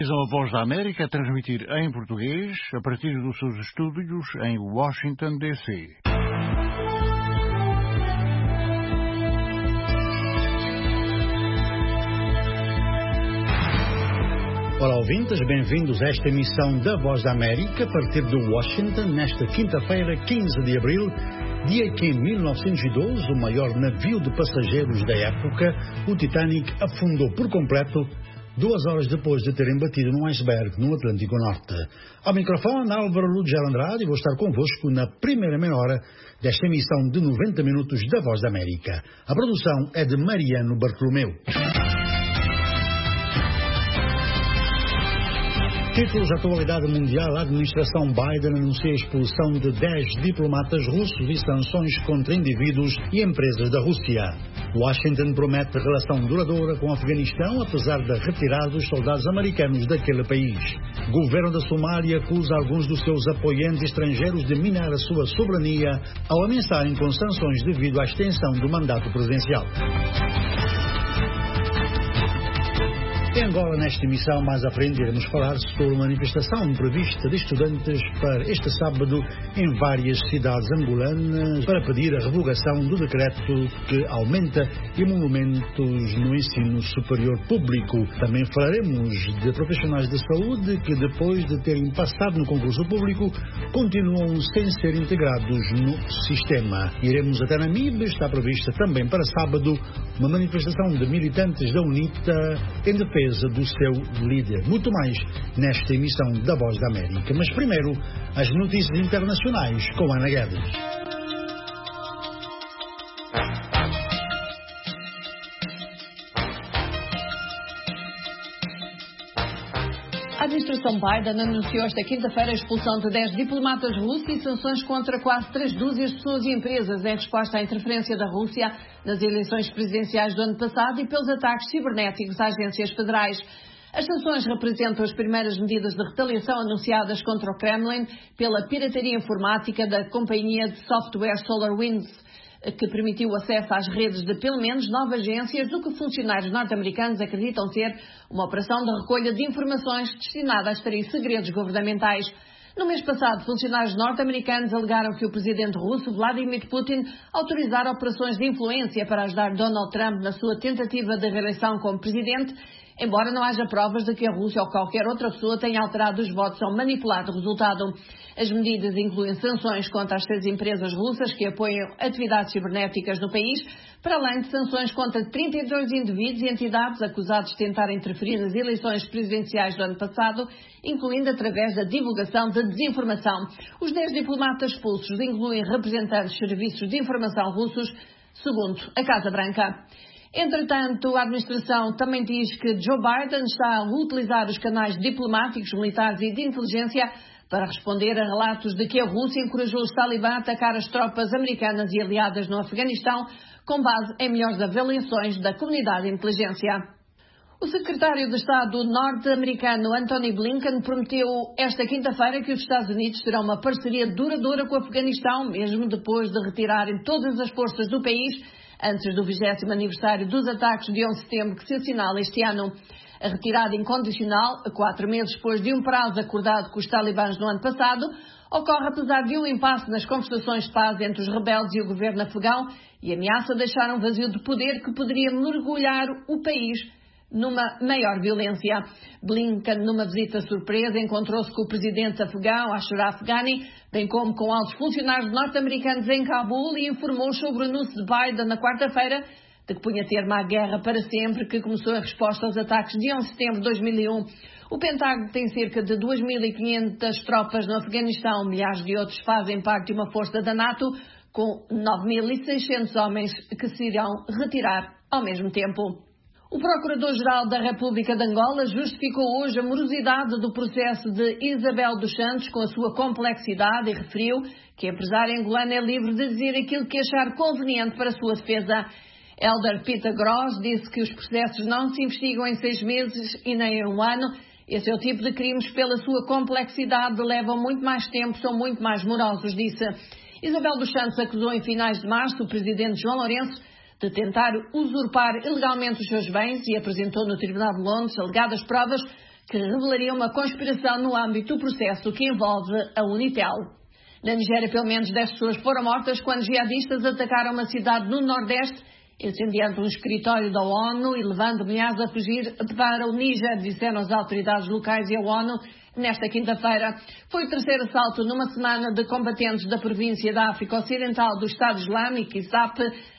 A Voz da América a transmitir em português a partir dos seus estúdios em Washington, D.C. Olá, ouvintes, bem-vindos a esta emissão da Voz da América a partir de Washington, nesta quinta-feira, 15 de abril, dia que em 1912 o maior navio de passageiros da época, o Titanic, afundou por completo 2 horas depois de terem batido num iceberg no Atlântico Norte. Ao microfone, Álvaro Lugel Andrade, e vou estar convosco na primeira meia hora desta emissão de 90 minutos da Voz da América. A produção é de Mariano Bartolomeu. Títulos: atualidade mundial. A administração Biden anuncia a expulsão de 10 diplomatas russos e sanções contra indivíduos e empresas da Rússia. Washington promete relação duradoura com o Afeganistão, apesar da retirada dos soldados americanos daquele país. Governo da Somália acusa alguns dos seus apoiantes estrangeiros de minar a sua soberania ao ameaçarem com sanções devido à extensão do mandato presidencial. Em Angola, nesta emissão, mais à frente, iremos falar sobre uma manifestação prevista de estudantes para este sábado em várias cidades angolanas para pedir a revogação do decreto que aumenta emolumentos no ensino superior público. Também falaremos de profissionais de saúde que, depois de terem passado no concurso público, continuam sem ser integrados no sistema. Iremos até Namíbia. Está prevista também para sábado uma manifestação de militantes da UNITA em defesa do seu líder. Muito mais nesta emissão da Voz da América. Mas primeiro, as notícias internacionais com Ana Guedes. A administração Biden anunciou esta quinta-feira a expulsão de 10 diplomatas russos e sanções contra quase 3 dúzias de pessoas e empresas em resposta à interferência da Rússia nas eleições presidenciais do ano passado e pelos ataques cibernéticos a agências federais. As sanções representam as primeiras medidas de retaliação anunciadas contra o Kremlin pela pirataria informática da companhia de software SolarWinds, que permitiu acesso às redes de pelo menos 9 agências do que funcionários norte-americanos acreditam ser uma operação de recolha de informações destinada a extrair segredos governamentais. No mês passado, funcionários norte-americanos alegaram que o presidente russo Vladimir Putin autorizara operações de influência para ajudar Donald Trump na sua tentativa de reeleição como presidente, embora não haja provas de que a Rússia ou qualquer outra pessoa tenha alterado os votos ou manipulado o resultado. As medidas incluem sanções contra as 6 empresas russas que apoiam atividades cibernéticas no país, para além de sanções contra 32 indivíduos e entidades acusados de tentar interferir nas eleições presidenciais do ano passado, incluindo através da divulgação de desinformação. Os 10 diplomatas expulsos incluem representantes de serviços de informação russos, segundo a Casa Branca. Entretanto, a administração também diz que Joe Biden está a utilizar os canais diplomáticos, militares e de inteligência para responder a relatos de que a Rússia encorajou os talibã a atacar as tropas americanas e aliadas no Afeganistão, com base em melhores avaliações da comunidade de inteligência. O secretário de Estado norte-americano Antony Blinken prometeu esta quinta-feira que os Estados Unidos terão uma parceria duradoura com o Afeganistão, mesmo depois de retirarem todas as forças do país antes do 20º aniversário dos ataques de 11 de setembro que se assinala este ano. A retirada incondicional, 4 meses depois de um prazo acordado com os talibãs no ano passado, ocorre apesar de um impasse nas conversações de paz entre os rebeldes e o governo afegão e ameaça deixar um vazio de poder que poderia mergulhar o país numa maior violência. Blinken, numa visita surpresa, encontrou-se com o presidente afegão, Ashraf Ghani, bem como com altos funcionários norte-americanos em Cabul, e informou sobre o anúncio de Biden na quarta-feira de que punha termo à guerra para sempre, que começou em resposta aos ataques de 11 de setembro de 2001. O Pentágono tem cerca de 2.500 tropas no Afeganistão. Milhares de outros fazem parte de uma força da NATO, com 9.600 homens que se irão retirar ao mesmo tempo. O Procurador-Geral da República de Angola justificou hoje a morosidade do processo de Isabel dos Santos com a sua complexidade e referiu que a empresária angolana é livre de dizer aquilo que achar conveniente para a sua defesa. Elder Peter Gross disse que os processos não se investigam em 6 meses e nem em 1 ano. Esse é o tipo de crimes, pela sua complexidade, levam muito mais tempo, são muito mais morosos, disse. Isabel dos Santos acusou em finais de março o presidente João Lourenço de tentar usurpar ilegalmente os seus bens e apresentou no Tribunal de Londres alegadas provas que revelaria uma conspiração no âmbito do processo que envolve a Unitel. Na Nigéria, pelo menos 10 pessoas foram mortas quando jihadistas atacaram uma cidade no Nordeste, incendiando um escritório da ONU e levando milhares a fugir para o Níger, disseram as autoridades locais e a ONU nesta quinta-feira. Foi o terceiro assalto numa semana de combatentes da província da África Ocidental do Estado Islâmico, ISAP,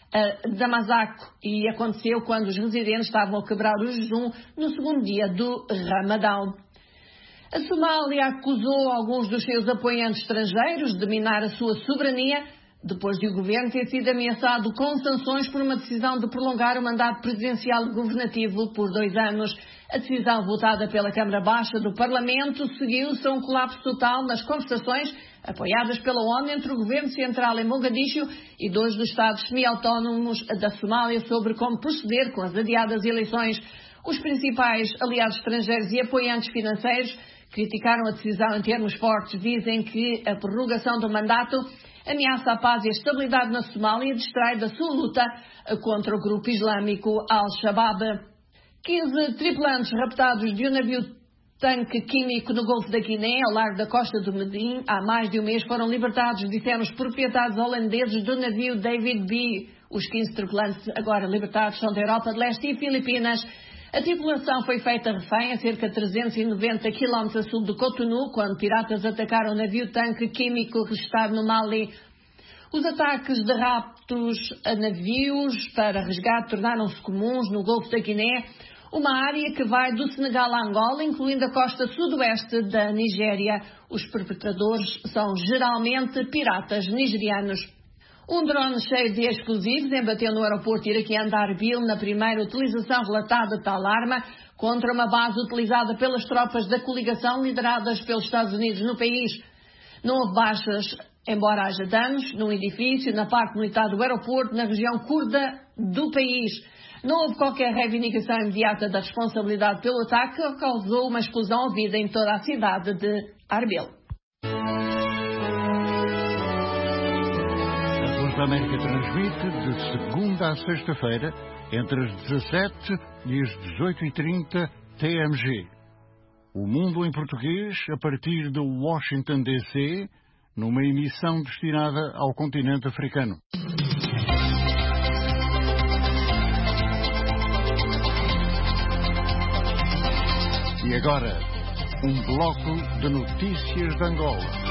Damasco, e aconteceu quando os residentes estavam a quebrar o jejum no segundo dia do Ramadão. A Somália acusou alguns dos seus apoiantes estrangeiros de minar a sua soberania, depois de o governo ter sido ameaçado com sanções por uma decisão de prolongar o mandato presidencial e governativo por 2 anos. A decisão votada pela Câmara Baixa do Parlamento seguiu-se a um colapso total nas conversações apoiadas pela ONU entre o governo central em Mogadiscio e 2 dos estados semi-autónomos da Somália sobre como proceder com as adiadas eleições. Os principais aliados estrangeiros e apoiantes financeiros criticaram a decisão em termos fortes. Dizem que a prorrogação do mandato ameaça a paz e a estabilidade na Somália e distrai da sua luta contra o grupo islâmico Al-Shabaab. 15 tripulantes raptados de um navio-tanque químico no Golfo da Guiné, ao largo da costa do Medellín, há mais de um mês foram libertados, disseram os proprietários holandeses do navio David B. Os 15 tripulantes agora libertados são da Europa de Leste e Filipinas. A tripulação foi feita refém a cerca de 390 km a sul de Cotonou, quando piratas atacaram um navio-tanque químico registrado no Mali. Os ataques de raptos a navios para resgate tornaram-se comuns no Golfo da Guiné, uma área que vai do Senegal a Angola, incluindo a costa sudoeste da Nigéria. Os perpetradores são geralmente piratas nigerianos. Um drone cheio de explosivos embateu no aeroporto iraquiano de Arbil na primeira utilização relatada de tal arma contra uma base utilizada pelas tropas da coligação lideradas pelos Estados Unidos no país. Não houve baixas, embora haja danos num edifício na parte militar do aeroporto na região curda do país. Não houve qualquer reivindicação imediata da responsabilidade pelo ataque, que causou uma explosão ouvida em toda a cidade de Arbil. A América transmite de segunda a sexta-feira, entre as 17 e as 18h30 TMG. O Mundo em Português, a partir de Washington, D.C., numa emissão destinada ao continente africano. E agora, um bloco de notícias de Angola.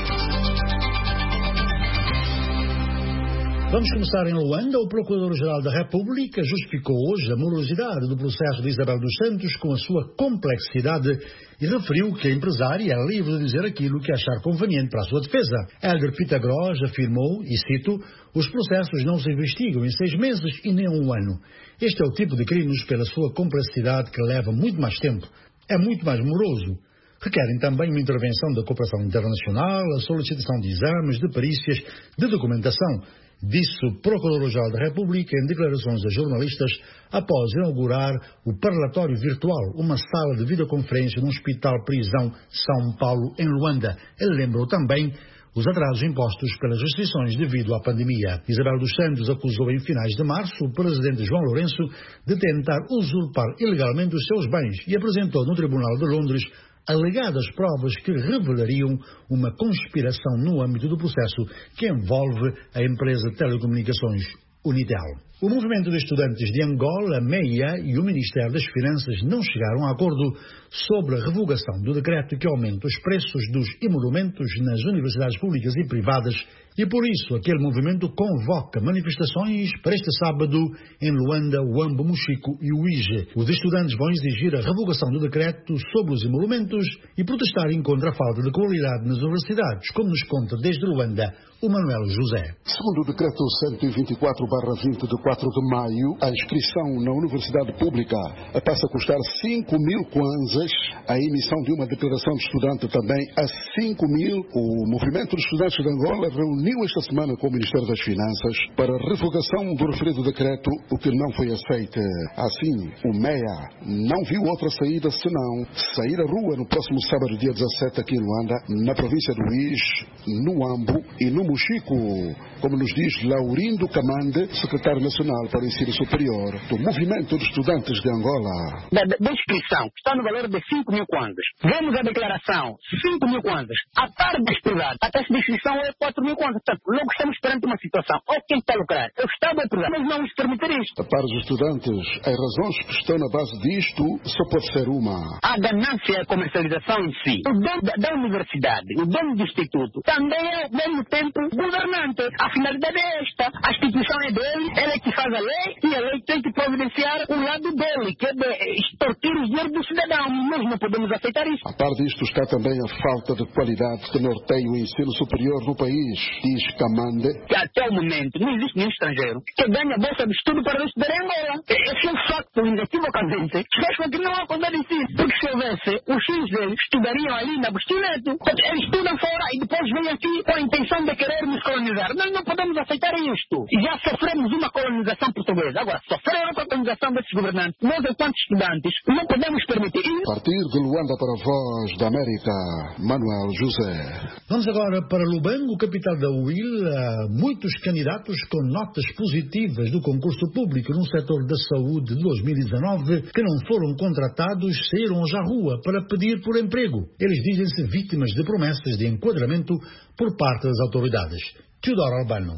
Vamos começar em Luanda. O Procurador-Geral da República justificou hoje a morosidade do processo de Isabel dos Santos com a sua complexidade e referiu que a empresária é livre de dizer aquilo que achar conveniente para a sua defesa. Hélder Pitagros afirmou, e cito, os processos não se investigam em 6 meses e nem 1 ano. Este é o tipo de crimes pela sua complexidade que leva muito mais tempo. É muito mais moroso. Requerem também uma intervenção da cooperação internacional, a solicitação de exames, de perícias, de documentação, disse o Procurador-Geral da República em declarações a jornalistas após inaugurar o Parlatório Virtual, uma sala de videoconferência no Hospital-Prisão São Paulo, em Luanda. Ele lembrou também os atrasos impostos pelas restrições devido à pandemia. Isabel dos Santos acusou em finais de março o presidente João Lourenço de tentar usurpar ilegalmente os seus bens e apresentou no Tribunal de Londres alegadas provas que revelariam uma conspiração no âmbito do processo que envolve a empresa de telecomunicações Unitel. O movimento de estudantes de Angola, MEIA, e o Ministério das Finanças não chegaram a acordo sobre a revogação do decreto que aumenta os preços dos emolumentos nas universidades públicas e privadas e, por isso, aquele movimento convoca manifestações para este sábado em Luanda, Huambo, Mochico e Uíge. Os estudantes vão exigir a revogação do decreto sobre os emolumentos e protestarem contra a falta de qualidade nas universidades, como nos conta desde Luanda o Manuel José. Segundo o decreto 124/20 de 4 de maio, a inscrição na universidade pública passa a custar 5.000 kwanzas, a emissão de uma declaração de estudante também a 5.000. O movimento de estudantes de Angola reuniu reuniu esta semana com o Ministério das Finanças para revogação do referido decreto, o que não foi aceito. Assim, o MEA não viu outra saída senão sair à rua no próximo sábado, dia 17, aqui em Luanda, na província do Luís, no Ambo e no Mochico, como nos diz Laurindo Kamande, secretário nacional para o ensino superior do Movimento de Estudantes de Angola. Da inscrição, que está no valor de 5 mil kwanzas. Vemos a declaração, 5 mil kwanzas. A parte da estudante, a taxa de inscrição é 4 mil kwanzas. Portanto, logo estamos perante uma situação. Ou quem está a lucrar? É o Estado a privado. Mas não nos permitir isto. Para os estudantes, as razões que estão na base disto só pode ser uma. A ganância e a comercialização em si. O dono da universidade, o dono do instituto, também é, ao mesmo tempo, governante. A finalidade é esta. A instituição é dele, ele é que faz a lei e a lei tem que providenciar o lado dele, que é de extorquir o dinheiro do cidadão. Nós não podemos aceitar isso. A par disto está também a falta de qualidade que norteia o ensino superior no país, diz Kamande. Que até o momento não existe nenhum estrangeiro que ganhe a bolsa de estudo para estudar em Angola. Esse é um facto inequivocamente. Faz com que não há coisa de si. Porque se houvesse, os filhos deles estudariam ali na Bustineto. Eles estudam fora e depois vêm aqui com a intenção de querer nos colonizar. Nós não podemos aceitar isto. Já sofremos uma colonização portuguesa. Agora, sofrer outra colonização desses governantes, nós, enquanto estudantes, não podemos permitir isso. A partir de Luanda para a Voz da América, Manuel José. Vamos agora para Lubango, capital da UIL. Há muitos candidatos com notas positivas do concurso público no setor da saúde de 2019 que não foram contratados saíram hoje à rua para pedir por emprego. Eles dizem-se vítimas de promessas de enquadramento por parte das autoridades. Teodoro Albano.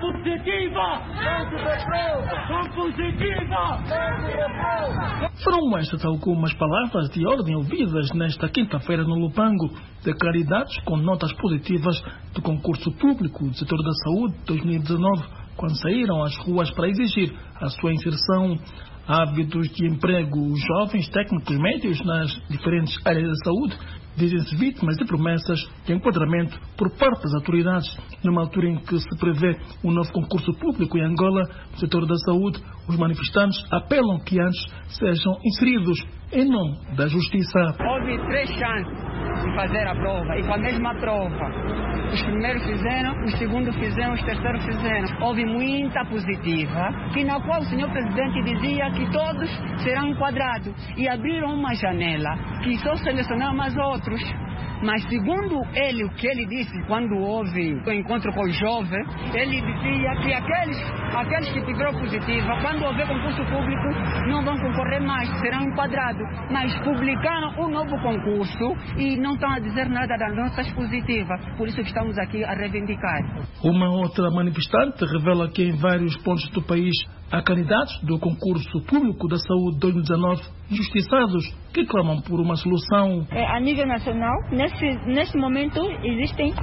Foram estas algumas palavras de ordem ouvidas nesta quinta-feira no Lubango de candidatos com notas positivas do concurso público do setor da saúde 2019, quando saíram às ruas para exigir a sua inserção. Ávidos de emprego, os jovens técnicos médios nas diferentes áreas da saúde dizem-se vítimas de promessas de enquadramento por parte das autoridades. Numa altura em que se prevê um novo concurso público em Angola no setor da saúde, os manifestantes apelam que antes sejam inseridos em nome da justiça. Houve 3 chances de fazer a prova e com a mesma prova. Os primeiros fizeram, os segundos fizeram, os terceiros fizeram. Houve muita positiva, na qual o senhor presidente dizia que todos serão enquadrados. E abriram uma janela que só selecionaram mais outros. Mas segundo ele, o que ele disse quando houve o encontro com os jovens, ele dizia que aqueles que tiveram positiva, quando houver concurso público, não vão concorrer mais, serão enquadrados. Mas publicaram um novo concurso e não estão a dizer nada das notas positivas. Por isso que estamos aqui a reivindicar. Uma outra manifestante revela que em vários pontos do país há candidatos do concurso público da saúde 2019 injustiçados que clamam por uma solução. A nível nacional, neste momento, existem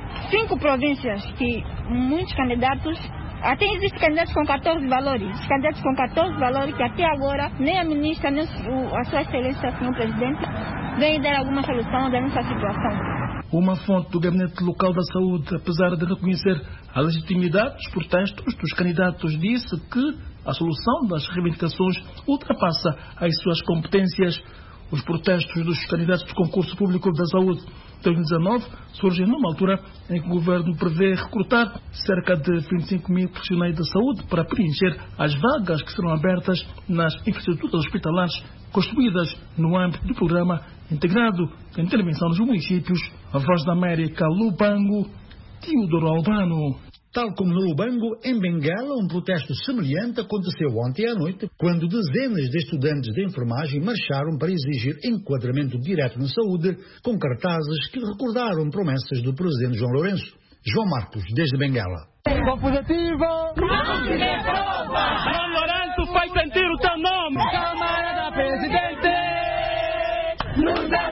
5 províncias que muitos candidatos, até existem candidatos com 14 valores. Candidatos com 14 valores que até agora nem a ministra, nem a sua excelência, senhor presidente, vem dar alguma solução da nossa situação. Uma fonte do Gabinete Local da Saúde, apesar de reconhecer a legitimidade dos protestos dos candidatos, disse que a solução das reivindicações ultrapassa as suas competências. Os protestos dos candidatos do concurso público da saúde 2019 surgem numa altura em que o governo prevê recrutar cerca de 25 mil profissionais da saúde para preencher as vagas que serão abertas nas infraestruturas hospitalares construídas no âmbito do programa integrado de intervenção nos municípios. A Voz da América, Lubango, Teodoro Albano. Tal como no Lubango, em Benguela, um protesto semelhante aconteceu ontem à noite, quando dezenas de estudantes de enfermagem marcharam para exigir enquadramento direto na saúde, com cartazes que recordaram promessas do presidente João Lourenço. João Marcos, desde Benguela. Com positivo, não se dê prova. João Lourenço faz sentir o seu nome. Camarada presidente, nos dá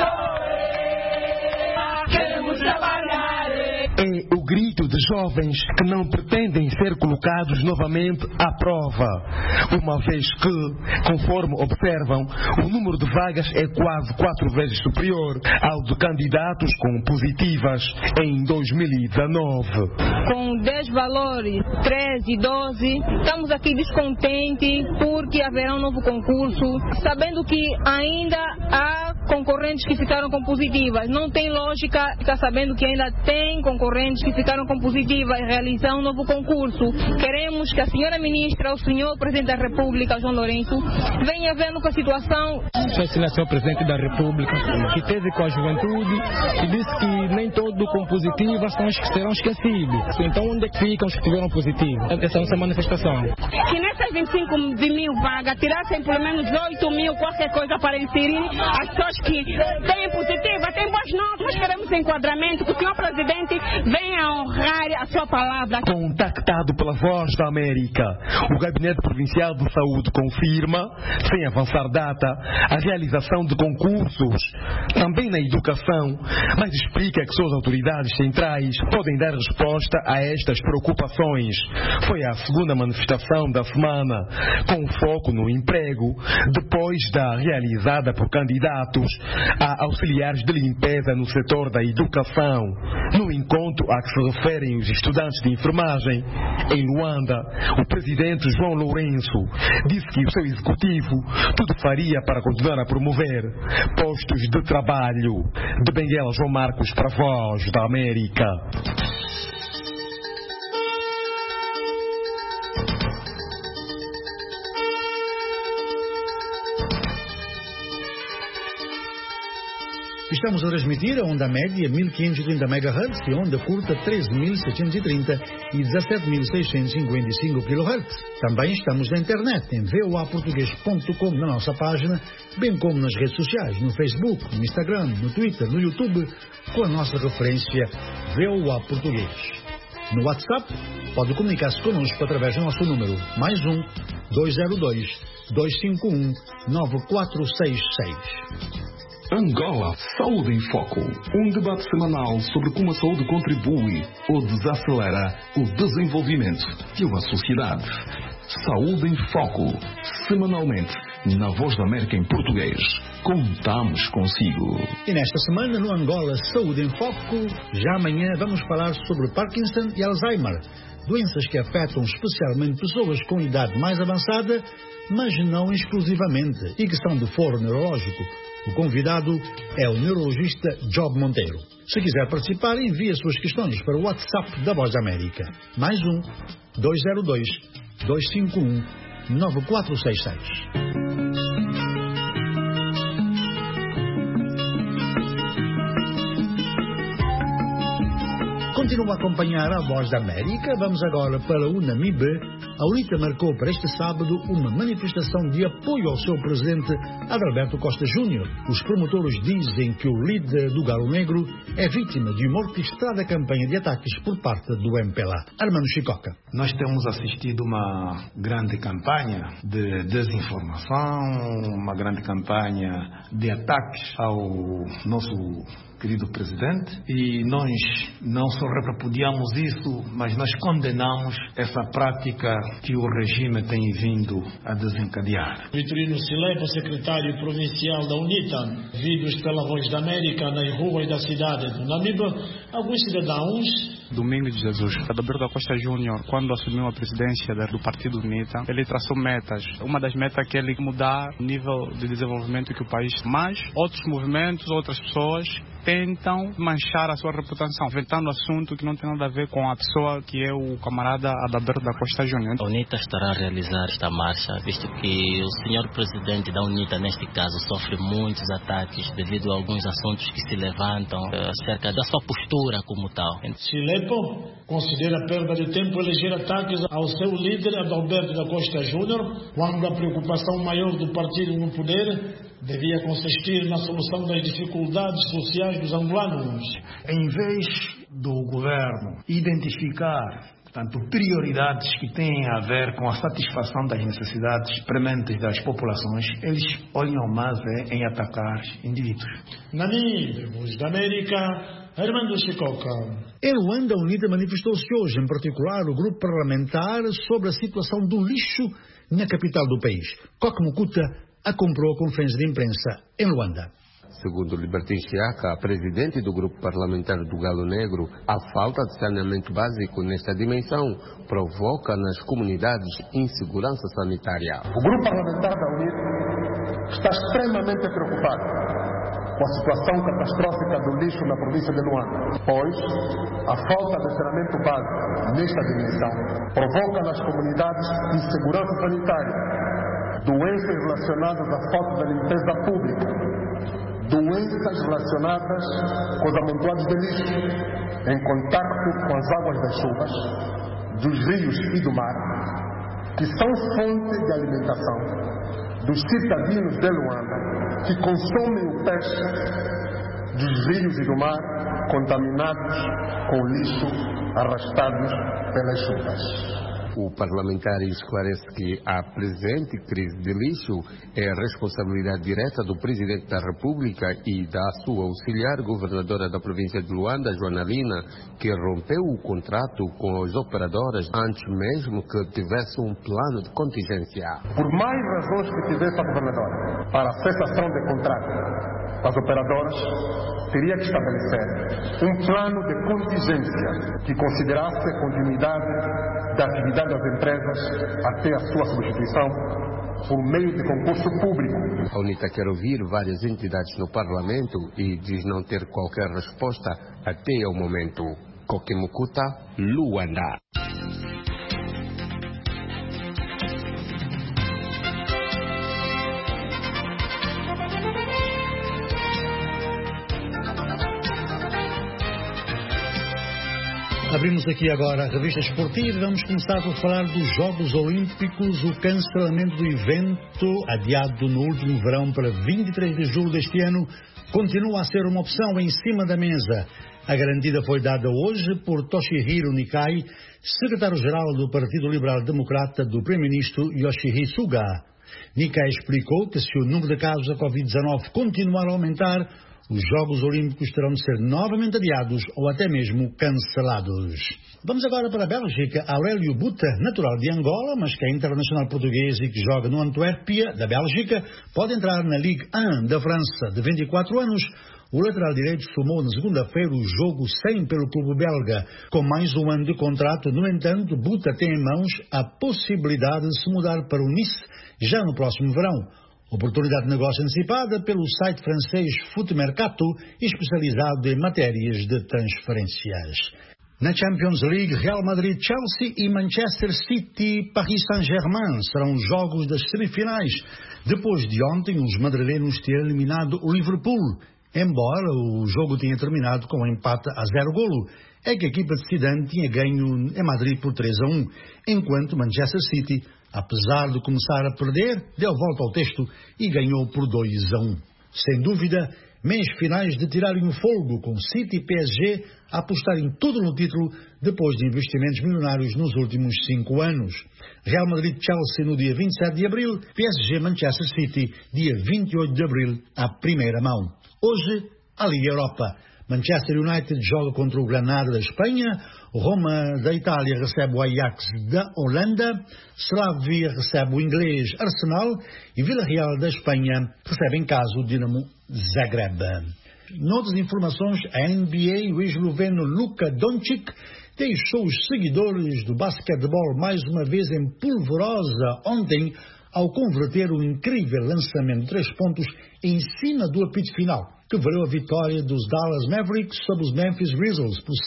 queremos trabalhar. É o grito de jovens que não pretendem ser colocados novamente à prova, uma vez que, conforme observam, o número de vagas é quase 4 vezes superior ao de candidatos com positivas em 2019. Com 10 valores, 13 e 12, estamos aqui descontentes porque haverá um novo concurso, sabendo que ainda há concorrentes que ficaram com positivas. Não tem lógica ficar sabendo que ainda tem concorrentes que ficaram com positivas positiva e realizar um novo concurso. Queremos que a senhora ministra, o senhor presidente da República, João Lourenço, venha vendo com a situação. Sua Excelência, o presidente da República, que teve com a juventude e disse que nem todo com positiva serão esquecidos. Então, onde é que ficam os que tiveram positivo? Essa é a nossa manifestação. Que nessas 25 mil vagas, tirassem pelo menos 8 mil, qualquer coisa para inserir as pessoas que têm positiva, têm boas notas. Nós queremos enquadramento, que o senhor presidente venha honrar a sua palavra. Contactado pela Voz da América, o Gabinete Provincial de Saúde confirma, sem avançar data, a realização de concursos, também na educação, mas explica que suas autoridades centrais podem dar resposta a estas preocupações. Foi a segunda manifestação da semana, com foco no emprego, depois da realizada por candidatos a auxiliares de limpeza no setor da educação. No encontro a que se referem os estudantes de enfermagem, em Luanda, o presidente João Lourenço disse que o seu executivo tudo faria para continuar a promover postos de trabalho. De Benguela, João Marcos, para a Voz da América. Estamos a transmitir a onda média 1530 MHz e onda curta 13.730 e 17.655 kHz. Também estamos na internet em voaportugues.com, na nossa página, bem como nas redes sociais, no Facebook, no Instagram, no Twitter, no YouTube, com a nossa referência VOA Português. No WhatsApp, pode comunicar-se connosco através do nosso número, +1 202 251 9466. Angola Saúde em Foco, um debate semanal sobre como a saúde contribui ou desacelera o desenvolvimento de uma sociedade. Saúde em Foco, semanalmente, na Voz da América em português. Contamos consigo. E nesta semana, no Angola Saúde em Foco, já amanhã vamos falar sobre Parkinson e Alzheimer, doenças que afetam especialmente pessoas com idade mais avançada, mas não exclusivamente, e que são de foro neurológico. O convidado é o neurologista Job Monteiro. Se quiser participar, envie as suas questões para o WhatsApp da Voz da América. +1 202 251 9466. Continua a acompanhar a Voz da América. Vamos agora para o Namibe. A UNITA marcou para este sábado uma manifestação de apoio ao seu presidente Adalberto Costa Júnior. Os promotores dizem que o líder do Galo Negro é vítima de uma orquestrada campanha de ataques por parte do MPLA. Armando Chicoca. Nós temos assistido uma grande campanha de desinformação, uma grande campanha de ataques ao nosso querido presidente, e nós não só repudiamos isso, mas nós condenamos essa prática que o regime tem vindo a desencadear. Vitorino Silepa, secretário provincial da UNITA, vídeos pela Voz da América nas ruas da cidade de Namibe, alguns cidadãos. Domingos de Jesus, Adalberto Costa Júnior, quando assumiu a presidência do Partido UNITA, ele traçou metas. Uma das metas é que ele mudar o nível de desenvolvimento que o país, mas outros movimentos, outras pessoas tentam manchar a sua reputação, inventando assunto que não tem nada a ver com a pessoa que é o camarada Adalberto da Costa Júnior. A UNITA estará a realizar esta marcha, visto que o senhor presidente da UNITA, neste caso, sofre muitos ataques devido a alguns assuntos que se levantam acerca da sua postura como tal. Silepo considera perda de tempo eleger ataques ao seu líder Adalberto da Costa Júnior, quando a preocupação maior do partido no poder devia consistir na solução das dificuldades sociais dos angolanos. Em vez do governo identificar, portanto, prioridades que têm a ver com a satisfação das necessidades prementes das populações, eles olham mais em atacar indivíduos. Namibe, Voz da América, Armando Chicoca. Em Luanda, a UNITA manifestou-se hoje, em particular, o grupo parlamentar sobre a situação do lixo na capital do país. Coque Mukuta comprou a conferência de imprensa em Luanda. Segundo Libertin Chiaka, presidente do grupo parlamentar do Galo Negro, a falta de saneamento básico nesta dimensão provoca nas comunidades insegurança sanitária. O grupo parlamentar da UNITA está extremamente preocupado com a situação catastrófica do lixo na província de Luanda, pois a falta de saneamento básico nesta dimensão provoca nas comunidades insegurança sanitária, doenças relacionadas à falta de limpeza pública, doenças relacionadas com os amontoados de lixo em contacto com as águas das chuvas, dos rios e do mar, que são fonte de alimentação dos cidadãos de Luanda, que consomem o peixe dos rios e do mar contaminados com lixo arrastados pelas chuvas. O parlamentar esclarece que a presente crise de lixo é a responsabilidade direta do Presidente da República e da sua auxiliar governadora da província de Luanda, Joana Lina, que rompeu o contrato com as operadoras antes mesmo que tivesse um plano de contingência. Por mais razões que tivesse a governadora para a cessação de contrato, as operadoras teria que estabelecer um plano de contingência que considerasse a continuidade da atividade das empresas até a sua substituição por meio de concurso público. A UNITA quer ouvir várias entidades no Parlamento e diz não ter qualquer resposta até ao momento. Kokemukuta, Luanda. Abrimos aqui agora a revista esportiva e vamos começar por falar dos Jogos Olímpicos. O cancelamento do evento, adiado no último verão para 23 de julho deste ano, continua a ser uma opção em cima da mesa. A garantida foi dada hoje por Toshihiro Nikai, secretário-geral do Partido Liberal Democrata do Primeiro-Ministro Yoshihide Suga. Nikai explicou que se o número de casos da Covid-19 continuar a aumentar, os Jogos Olímpicos terão de ser novamente adiados ou até mesmo cancelados. Vamos agora para a Bélgica. Aurélio Buta, natural de Angola, mas que é internacional português e que joga no Antuérpia, da Bélgica, pode entrar na Ligue 1 da França. De 24 anos, o lateral direito firmou na segunda-feira o jogo 100 pelo clube belga. Com mais um ano de contrato, no entanto, Buta tem em mãos a possibilidade de se mudar para o Nice já no próximo verão. Oportunidade de negócio antecipada pelo site francês Foot Mercato, especializado em matérias de transferências. Na Champions League, Real Madrid, Chelsea e Manchester City, Paris Saint-Germain serão os jogos das semifinais, depois de ontem os madrilenos terem eliminado o Liverpool. Embora o jogo tenha terminado com um empate a 0-golo, é que a equipa de Zidane tinha ganho em Madrid por 3-1, enquanto Manchester City, apesar de começar a perder, deu volta ao texto e ganhou por 2-1. Sem dúvida, meias finais de tirarem o fogo, com City e PSG a apostarem tudo no título depois de investimentos milionários nos últimos 5 anos. Real Madrid-Chelsea no dia 27 de abril, PSG-Manchester City, dia 28 de abril, à primeira mão. Hoje, a Liga Europa. Manchester United joga contra o Granada da Espanha, Roma da Itália recebe o Ajax da Holanda, Slavia recebe o inglês Arsenal e Villarreal da Espanha recebe em casa o Dinamo Zagreb. Noutras informações, a NBA, o esloveno Luka Doncic deixou os seguidores do basquetebol mais uma vez em polvorosa ontem ao converter um incrível lançamento de 3 pontos em cima do apito final, que valeu a vitória dos Dallas Mavericks sobre os Memphis Grizzlies por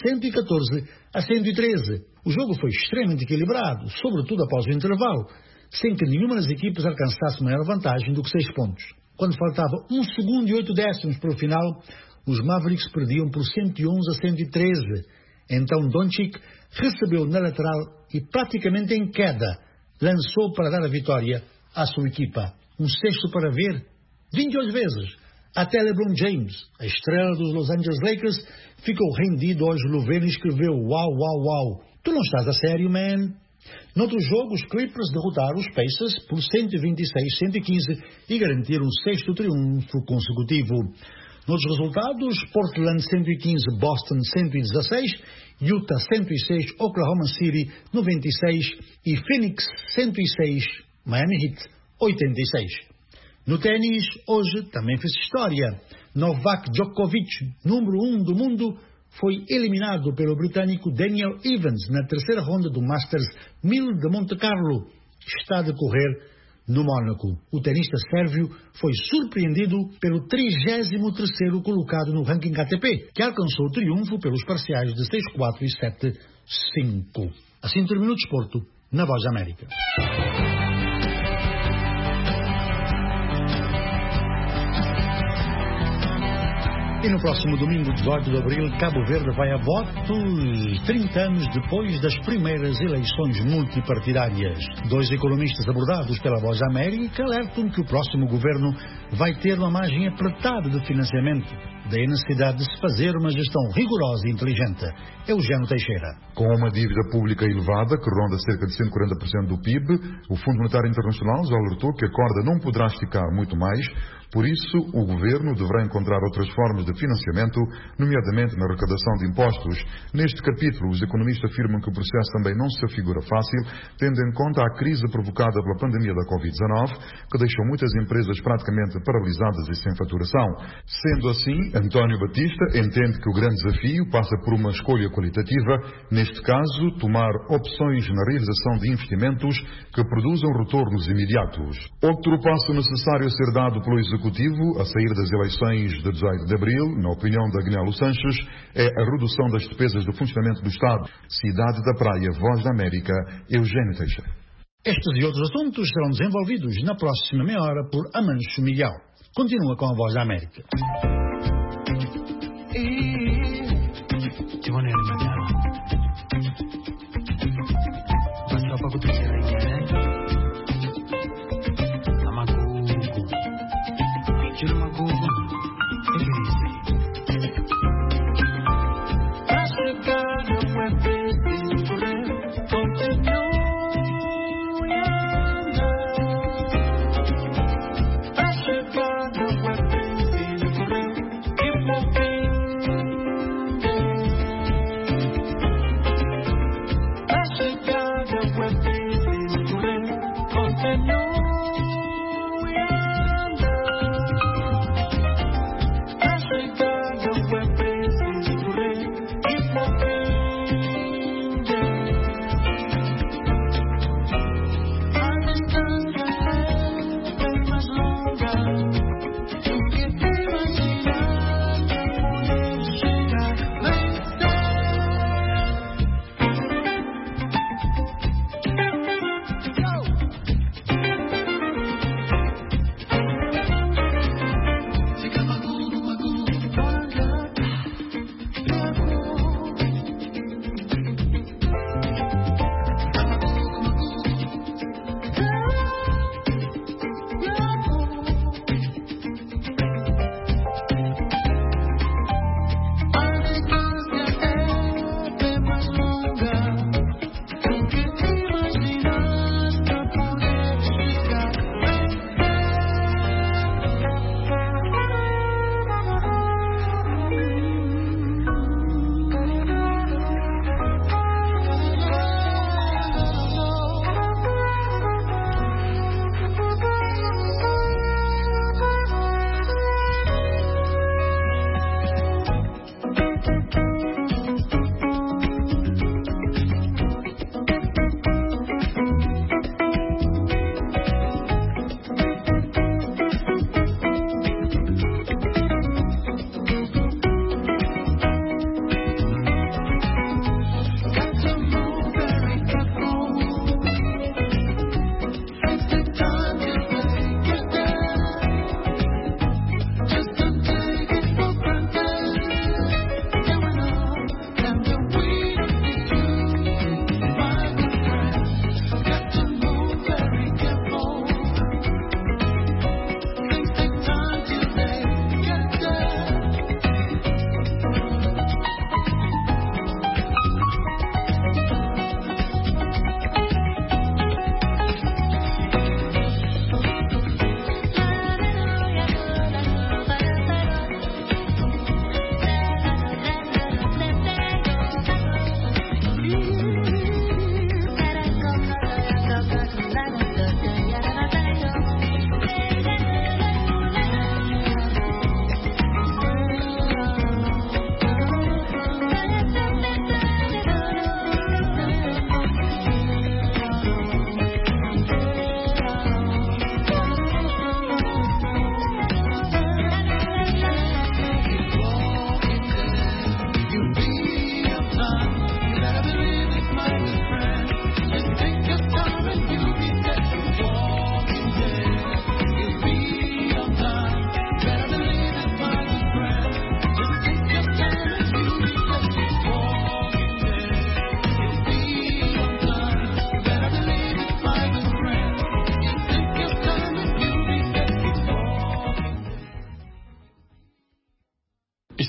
114-113. O jogo foi extremamente equilibrado, sobretudo após o intervalo, sem que nenhuma das equipes alcançasse maior vantagem do que 6 pontos. Quando faltava 1 segundo e 8 décimos para o final, os Mavericks perdiam por 111-113. Então Doncic recebeu na lateral e praticamente em queda lançou para dar a vitória à sua equipa. Um cesto para ver 28 vezes. Até LeBron James, a estrela dos Los Angeles Lakers, ficou rendido ao esloveno e escreveu: "Uau, uau, uau, tu não estás a sério, man?" Noutro jogo, os Clippers derrotaram os Pacers por 126-115 e garantiram um 6º triunfo consecutivo. Noutros resultados, Portland 115, Boston 116, Utah 106, Oklahoma City 96 e Phoenix 106, Miami Heat 86. No ténis, hoje também fez história. Novak Djokovic, número 1 do mundo, foi eliminado pelo britânico Daniel Evans na terceira ronda do Masters 1000 de Monte Carlo. Está a decorrer No Mónaco, o tenista sérvio foi surpreendido pelo 33º colocado no ranking ATP, que alcançou o triunfo pelos parciais de 6-4 e 7-5. Assim terminou o desporto na Voz da América. E no próximo domingo, 18 de abril, Cabo Verde vai a votos 30 anos depois das primeiras eleições multipartidárias. 2 economistas abordados pela Voz da América alertam que o próximo governo vai ter uma margem apertada de financiamento. Daí a necessidade de se fazer uma gestão rigorosa e inteligente. Eugênio Teixeira. Com uma dívida pública elevada, que ronda cerca de 140% do PIB, o Fundo Monetário Internacional já alertou que a corda não poderá esticar muito mais. Por isso, o governo deverá encontrar outras formas de financiamento, nomeadamente na arrecadação de impostos. Neste capítulo, os economistas afirmam que o processo também não se afigura fácil, tendo em conta a crise provocada pela pandemia da Covid-19, que deixou muitas empresas praticamente paralisadas e sem faturação. Sendo assim, António Batista entende que o grande desafio passa por uma escolha qualitativa, neste caso, tomar opções na realização de investimentos que produzam retornos imediatos. Outro passo necessário a ser dado pelo Executivo a sair das eleições de 18 de abril, na opinião de Agnello Sanches, é a redução das despesas de funcionamento do Estado. Cidade da Praia, Voz da América, Eugênio Teixeira. Estes e outros assuntos serão desenvolvidos na próxima meia hora por Amancio Miguel. Continua com a Voz da América.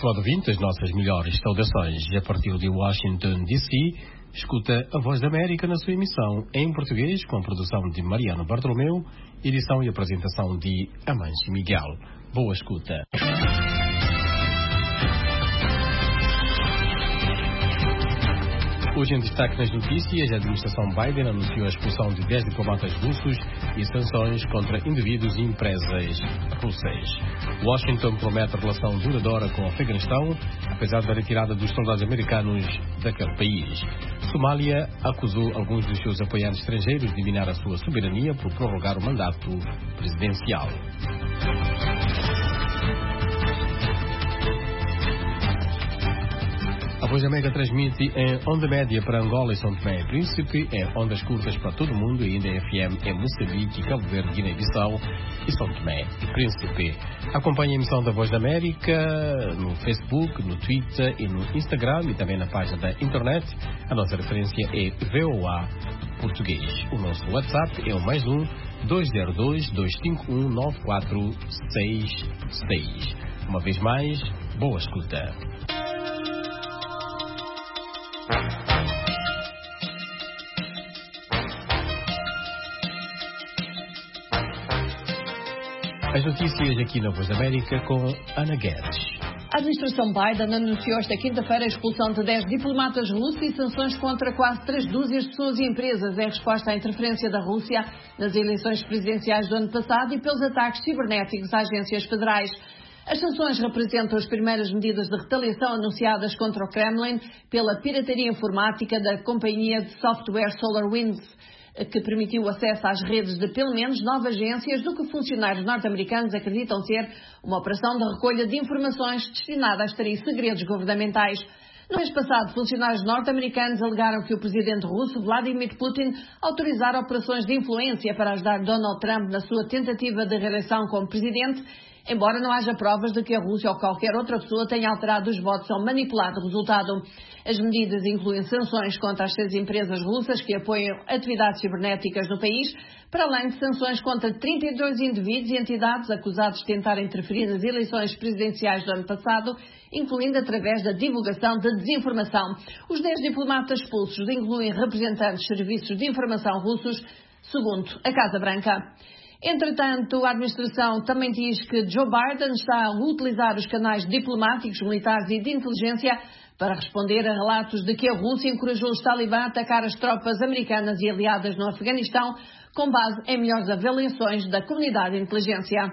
estimado ouvinte, as nossas melhores saudações. A partir de Washington, D.C., escuta a Voz da América na sua emissão em português, com a produção de Mariano Bartolomeu, edição e apresentação de Amancio Miguel. Boa escuta. Hoje em destaque nas notícias, a administração Biden anunciou a expulsão de 10 diplomatas russos e sanções contra indivíduos e empresas russas. Washington promete relação duradoura com o Afeganistão, apesar da retirada dos soldados americanos daquele país. Somália acusou alguns dos seus apoiantes estrangeiros de minar a sua soberania por prorrogar o mandato presidencial. A Voz da América transmite em onda média para Angola e São Tomé e Príncipe, em ondas curtas para todo o mundo e ainda em FM em Moçambique, Cabo Verde, Guiné-Bissau e São Tomé e Príncipe. Acompanhe a emissão da Voz da América no Facebook, no Twitter e no Instagram e também na página da internet. A nossa referência é VOA Português. O nosso WhatsApp é o +1 202 251 9466. Uma vez mais, boa escuta. As notícias aqui na Voz da América com Ana Guedes. A administração Biden anunciou esta quinta-feira a expulsão de 10 diplomatas russos e sanções contra quase 3 dúzias de pessoas e empresas em resposta à interferência da Rússia nas eleições presidenciais do ano passado e pelos ataques cibernéticos a agências federais. As sanções representam as primeiras medidas de retaliação anunciadas contra o Kremlin pela pirataria informática da companhia de software SolarWinds, que permitiu acesso às redes de pelo menos 9 agências do que funcionários norte-americanos acreditam ser uma operação de recolha de informações destinada a extrair segredos governamentais. No mês passado, funcionários norte-americanos alegaram que o presidente russo Vladimir Putin autorizara operações de influência para ajudar Donald Trump na sua tentativa de reeleição como presidente, embora não haja provas de que a Rússia ou qualquer outra pessoa tenha alterado os votos ou manipulado o resultado. As medidas incluem sanções contra as 6 empresas russas que apoiam atividades cibernéticas no país, para além de sanções contra 32 indivíduos e entidades acusados de tentar interferir nas eleições presidenciais do ano passado, incluindo através da divulgação de desinformação. Os 10 diplomatas expulsos incluem representantes de serviços de informação russos, segundo a Casa Branca. Entretanto, a administração também diz que Joe Biden está a utilizar os canais diplomáticos, militares e de inteligência para responder a relatos de que a Rússia encorajou os talibã a atacar as tropas americanas e aliadas no Afeganistão, com base em melhores avaliações da comunidade de inteligência.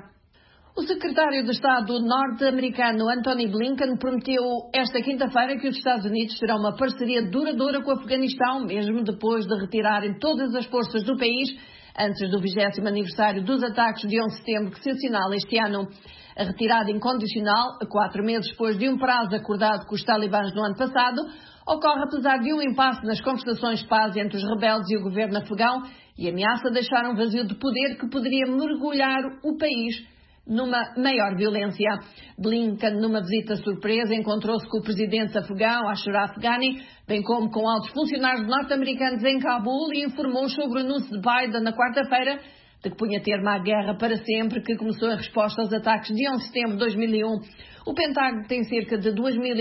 O secretário de Estado norte-americano Antony Blinken prometeu esta quinta-feira que os Estados Unidos terão uma parceria duradoura com o Afeganistão, mesmo depois de retirarem todas as forças do país antes do 20º aniversário dos ataques de 11 de setembro que se assinala este ano. A retirada incondicional, 4 meses depois de um prazo acordado com os talibãs no ano passado, ocorre apesar de um impasse nas conversações de paz entre os rebeldes e o governo afegão e ameaça deixar um vazio de poder que poderia mergulhar o país numa maior violência. Blinken, numa visita surpresa, encontrou-se com o presidente afegão, Ashraf Ghani, bem como com altos funcionários norte-americanos em Cabul e informou sobre o anúncio de Biden na quarta-feira de que punha termo à guerra para sempre, que começou em resposta aos ataques de 11 de setembro de 2001. O Pentágono tem cerca de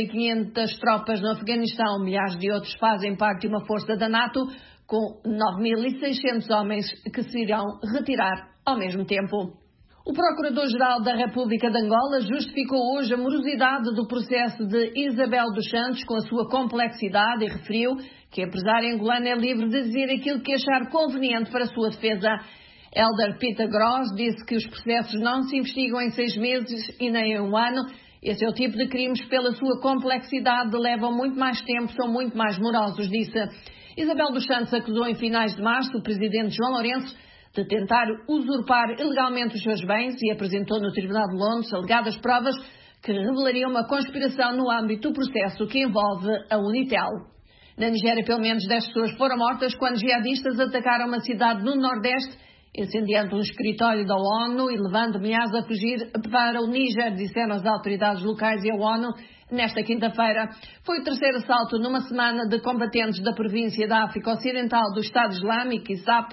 2.500 tropas no Afeganistão, milhares de outros fazem parte de uma força da NATO, com 9.600 homens que se irão retirar ao mesmo tempo. O Procurador-Geral da República de Angola justificou hoje a morosidade do processo de Isabel dos Santos com a sua complexidade e referiu que a empresária angolana é livre de dizer aquilo que achar conveniente para a sua defesa. Elder Peter Gross disse que os processos não se investigam em 6 meses e nem em 1 ano. Esse é o tipo de crimes que, pela sua complexidade, levam muito mais tempo, são muito mais morosos, disse. Isabel dos Santos acusou em finais de março o presidente João Lourenço de tentar usurpar ilegalmente os seus bens e apresentou no Tribunal de Londres alegadas provas que revelariam uma conspiração no âmbito do processo que envolve a Unitel. Na Nigéria, pelo menos 10 pessoas foram mortas quando jihadistas atacaram uma cidade no Nordeste, incendiando um escritório da ONU e levando milhares a fugir para o Níger, disseram as autoridades locais e a ONU nesta quinta-feira. Foi o terceiro assalto numa semana de combatentes da província da África Ocidental do Estado Islâmico, ISAP,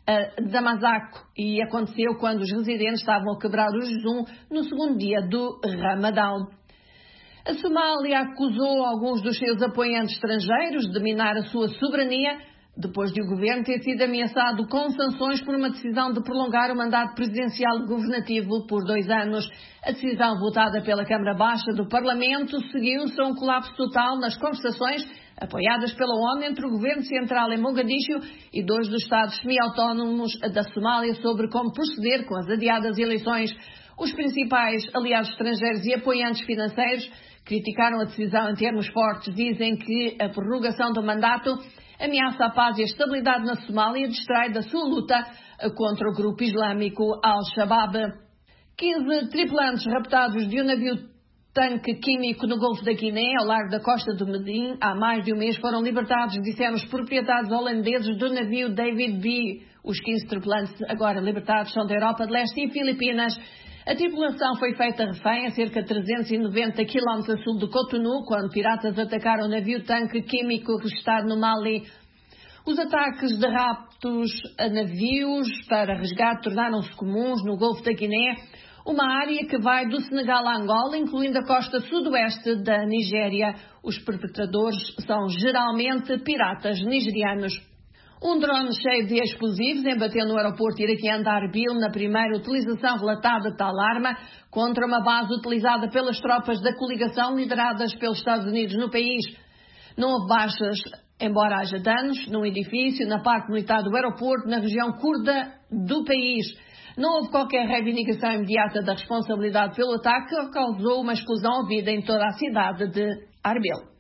a Damasco, e aconteceu quando os residentes estavam a quebrar o jejum no segundo dia do Ramadão. A Somália acusou alguns dos seus apoiantes estrangeiros de minar a sua soberania, depois de o governo ter sido ameaçado com sanções por uma decisão de prolongar o mandato presidencial governativo por 2 anos. A decisão votada pela Câmara Baixa do Parlamento seguiu-se a um colapso total nas conversações apoiadas pela ONU entre o governo central em Mogadiscio e 2 dos estados semi-autónomos da Somália sobre como proceder com as adiadas eleições. Os principais aliados estrangeiros e apoiantes financeiros criticaram a decisão em termos fortes. Dizem que a prorrogação do mandato ameaça a paz e a estabilidade na Somália e distrai da sua luta contra o grupo islâmico Al-Shabaab. 15 tripulantes raptados de um navio-tanque químico no Golfo da Guiné, ao largo da costa do Medellín, há mais de um mês foram libertados, disseram os proprietários holandeses do navio David B. Os 15 tripulantes agora libertados são da Europa de Leste e Filipinas. A tripulação foi feita refém a cerca de 390 km a sul de Cotonou, quando piratas atacaram o navio-tanque químico registado no Mali. Os ataques de raptos a navios para resgate tornaram-se comuns no Golfo da Guiné, uma área que vai do Senegal a Angola, incluindo a costa sudoeste da Nigéria. Os perpetradores são geralmente piratas nigerianos. Um drone cheio de explosivos embateu no aeroporto iraquiano de Arbil na primeira utilização relatada de tal arma contra uma base utilizada pelas tropas da coligação lideradas pelos Estados Unidos no país. Não houve baixas, embora haja danos, num edifício na parte militar do aeroporto na região curda do país. Não houve qualquer reivindicação imediata da responsabilidade pelo ataque que causou uma explosão ouvida em toda a cidade de Arbil.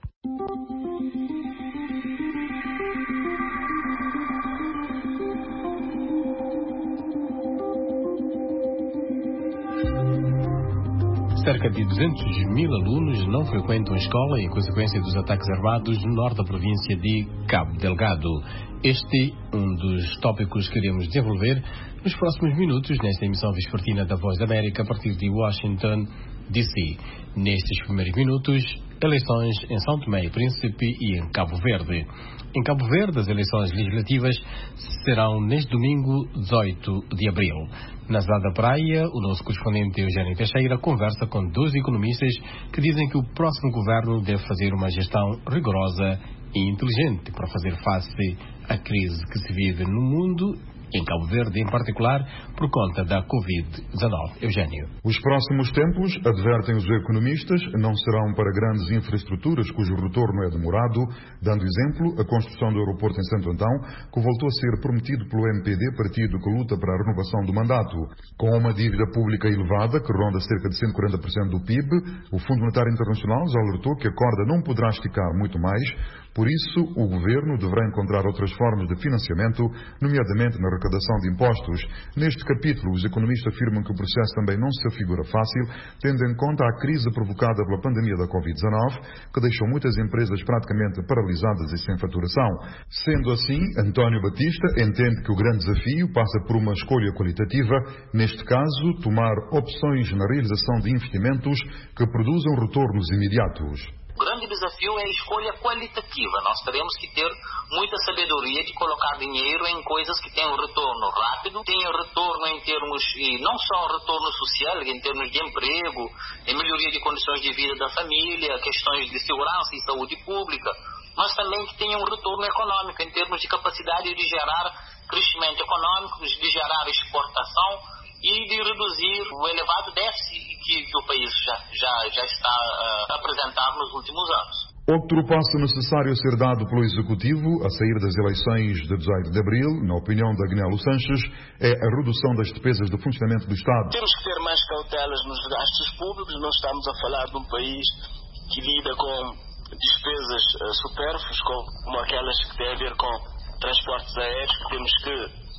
Cerca de 200.000 alunos não frequentam a escola em consequência dos ataques armados no norte da província de Cabo Delgado. Este é um dos tópicos que iremos desenvolver nos próximos minutos nesta emissão vespertina da Voz da América a partir de Washington, D.C. Nestes primeiros minutos, eleições em São Tomé e Príncipe e em Cabo Verde. Em Cabo Verde, as eleições legislativas serão neste domingo, 18 de abril. Na cidade da Praia, o nosso correspondente Eugênio Teixeira conversa com 2 economistas que dizem que o próximo governo deve fazer uma gestão rigorosa e inteligente para fazer face à crise que se vive no mundo, em Cabo Verde em particular, por conta da Covid-19. Eugênio. Os próximos tempos, advertem os economistas, não serão para grandes infraestruturas cujo retorno é demorado, dando exemplo a construção do aeroporto em Santo Antão, que voltou a ser prometido pelo MPD, partido que luta para a renovação do mandato. Com uma dívida pública elevada, que ronda cerca de 140% do PIB, o Fundo Monetário Internacional já alertou que a corda não poderá esticar muito mais. Por isso, o Governo deverá encontrar outras formas de financiamento, nomeadamente na arrecadação de impostos. Neste capítulo, os economistas afirmam que o processo também não se afigura fácil, tendo em conta a crise provocada pela pandemia da Covid-19, que deixou muitas empresas praticamente paralisadas e sem faturação. Sendo assim, António Batista entende que o grande desafio passa por uma escolha qualitativa, neste caso, tomar opções na realização de investimentos que produzam retornos imediatos. O grande desafio é a escolha qualitativa. Nós teremos que ter muita sabedoria de colocar dinheiro em coisas que tenham retorno rápido, tenham retorno em termos, e não só retorno social, em termos de emprego, em melhoria de condições de vida da família, questões de segurança e saúde pública, mas também que tenham retorno econômico, em termos de capacidade de gerar crescimento econômico, de gerar exportação e de reduzir o elevado déficit que o país já está a apresentar nos últimos anos. Outro passo necessário a ser dado pelo Executivo a sair das eleições de 18 de abril, na opinião da Agnello Sanches, é a redução das despesas de funcionamento do Estado. Temos que ter mais cautelas nos gastos públicos. Não estamos a falar de um país que lida com despesas supérfluas, como aquelas que têm a ver com transportes aéreos, que temos que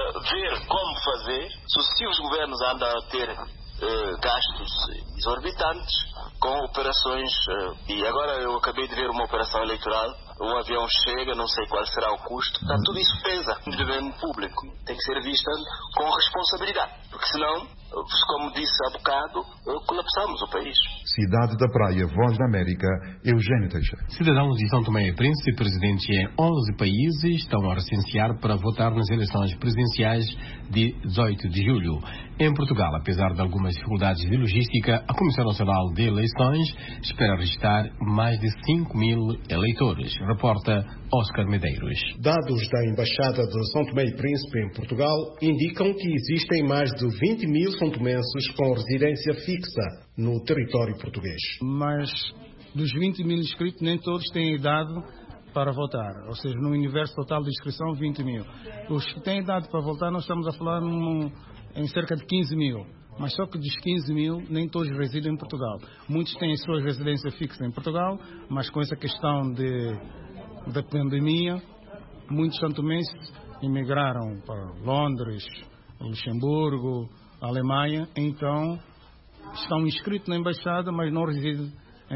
ver como fazer. Se os governos andam a ter gastos exorbitantes com operações, e agora eu acabei de ver uma operação eleitoral, um avião chega, não sei qual será o custo, tudo isso pesa no governo público, tem que ser visto com responsabilidade, porque senão, como disse há bocado, colapsamos o país. Cidade da Praia, Voz da América, Eugênio Teixeira. Cidadãos de São Tomé e Príncipe, presidentes em 11 países, estão a recensear para votar nas eleições presidenciais de 18 de julho. Em Portugal, apesar de algumas dificuldades de logística, a Comissão Nacional de Eleições espera registrar mais de 5.000 eleitores, reporta Oscar Medeiros. Dados da Embaixada de São Tomé e Príncipe em Portugal indicam que existem mais de 20.000 são-tomenses com residência fixa no território português. Mas dos 20.000 inscritos, nem todos têm idade para votar, ou seja, no universo total de inscrição, 20.000. Os que têm idade para votar, nós estamos a falar em cerca de 15.000. Mas só que dos 15.000, nem todos residem em Portugal. Muitos têm sua residência fixa em Portugal, mas com essa questão da pandemia, muitos santomenses imigraram para Londres, Luxemburgo, Alemanha, então estão inscritos na Embaixada, mas não residem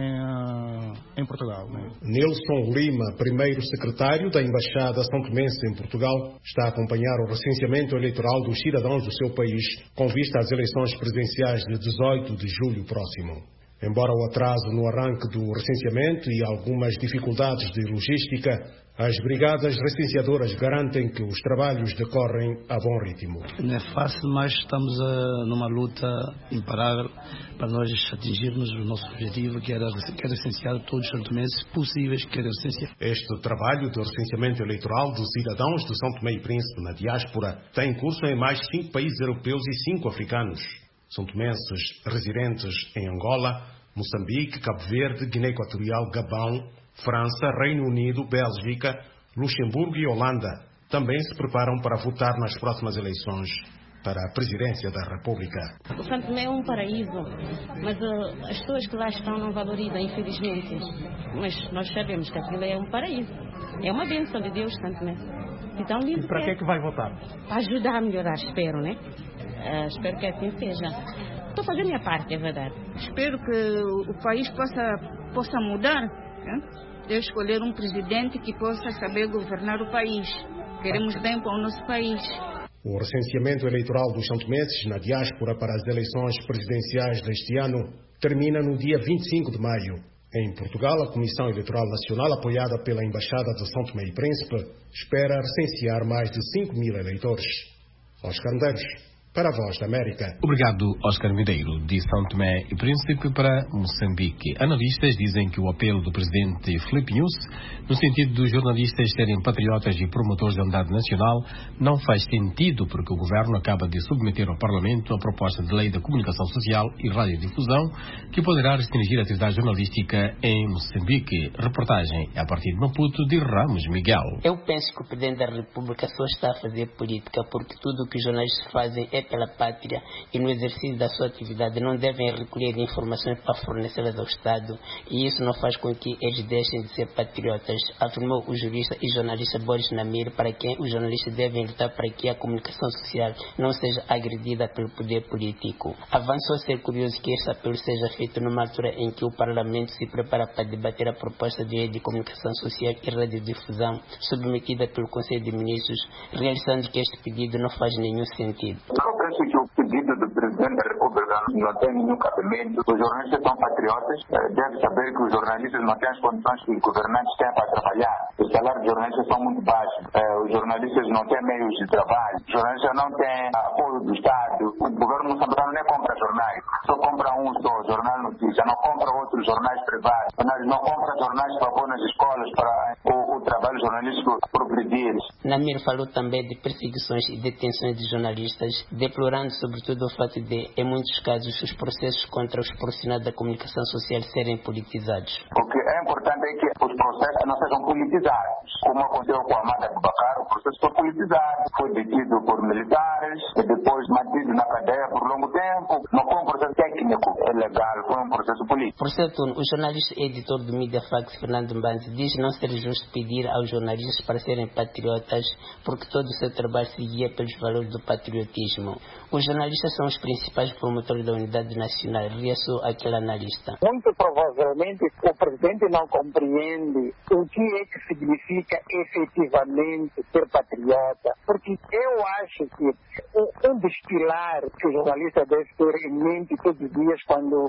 em Portugal. Né? Nelson Lima, primeiro secretário da Embaixada São-Tomense em Portugal, está a acompanhar o recenseamento eleitoral dos cidadãos do seu país com vista às eleições presidenciais de 18 de julho próximo. Embora o atraso no arranque do recenseamento e algumas dificuldades de logística, as brigadas recenseadoras garantem que os trabalhos decorrem a bom ritmo. Não é fácil, mas estamos numa luta imparável para nós atingirmos o nosso objetivo, que era recensear todos os santomenses possíveis que querem recensear. Este trabalho de recenseamento eleitoral dos cidadãos de São Tomé e Príncipe na diáspora tem curso em mais 5 países europeus e 5 africanos. São tomenses residentes em Angola, Moçambique, Cabo Verde, Guiné Equatorial, Gabão, França, Reino Unido, Bélgica, Luxemburgo e Holanda também se preparam para votar nas próximas eleições para a presidência da República. O Santo Tomé é um paraíso, mas as pessoas que lá estão não valorizam, infelizmente. Mas nós sabemos que aquilo é um paraíso. É uma bênção de Deus, Santo Tomé. Então, e para que é que vai votar? Para ajudar a melhorar, espero, né? Espero que assim seja. Estou fazendo a minha parte, é verdade. Espero que o país possa mudar, né? De escolher um presidente que possa saber governar o país. Queremos bem para o nosso país. O recenseamento eleitoral dos santomenses na diáspora para as eleições presidenciais deste ano termina no dia 25 de maio. Em Portugal, a Comissão Eleitoral Nacional, apoiada pela Embaixada de São Tomé e Príncipe, espera recensear mais de 5.000 eleitores. Oscar Medeiros, para a Voz da América. Obrigado, Oscar Medeiros, de São Tomé e Príncipe para Moçambique. Analistas dizem que o apelo do presidente Filipe Nyusi, no sentido dos jornalistas serem patriotas e promotores da unidade nacional, não faz sentido porque o governo acaba de submeter ao Parlamento a proposta de lei da comunicação social e radiodifusão que poderá restringir a atividade jornalística em Moçambique. Reportagem a partir de Maputo, de Ramos Miguel. Eu penso que o presidente da República só está a fazer política porque tudo o que os jornalistas fazem é pela pátria e no exercício da sua atividade não devem recolher informações para fornecê-las ao Estado, e isso não faz com que eles deixem de ser patriotas, afirmou o jurista e jornalista Boris Namir, para quem os jornalistas devem lutar para que a comunicação social não seja agredida pelo poder político. Avançou ser curioso que este apelo seja feito numa altura em que o Parlamento se prepara para debater a proposta de lei de comunicação social e radiodifusão submetida pelo Conselho de Ministros, realizando que este pedido não faz nenhum sentido. Eu penso que o pedido do presidente da República não tem nenhum cabimento. Os jornalistas são patriotas, devem saber que os jornalistas não têm as condições que os governantes têm para trabalhar. Os salários dos jornalistas são muito baixos, os jornalistas não têm meios de trabalho, os jornalistas não têm apoio do Estado, o governo moçambicano nem compra jornais, só compra um só, Jornal Notícia, não compra outros jornais privados, não compra jornais para pôr nas escolas para o trabalho jornalístico progredir. Namir falou também de perseguições e detenções de jornalistas, deplorando sobretudo o fato de, em muitos casos, os processos contra os profissionais da comunicação social serem politizados. O que é importante é que os processos não sejam politizados. Como aconteceu com a Amada Abubacar, o processo foi politizado, foi detido por militares e depois mantido na cadeia por longo tempo. Não foi um processo técnico, é legal, foi um processo político. Por certo, o jornalista e editor do Mediafax, Fernando Mbanzi, diz não ser justo pedir aos jornalistas para serem patriotas, porque todo o seu trabalho se guia pelos valores do patriotismo. Os jornalistas são os principais promotores da unidade nacional, reaçou aquele analista. Muito provavelmente o presidente não compreende o que é que significa efetivamente ser patriota, porque eu acho que um dos pilares que o jornalista deve ter em mente todos os dias quando desenvolve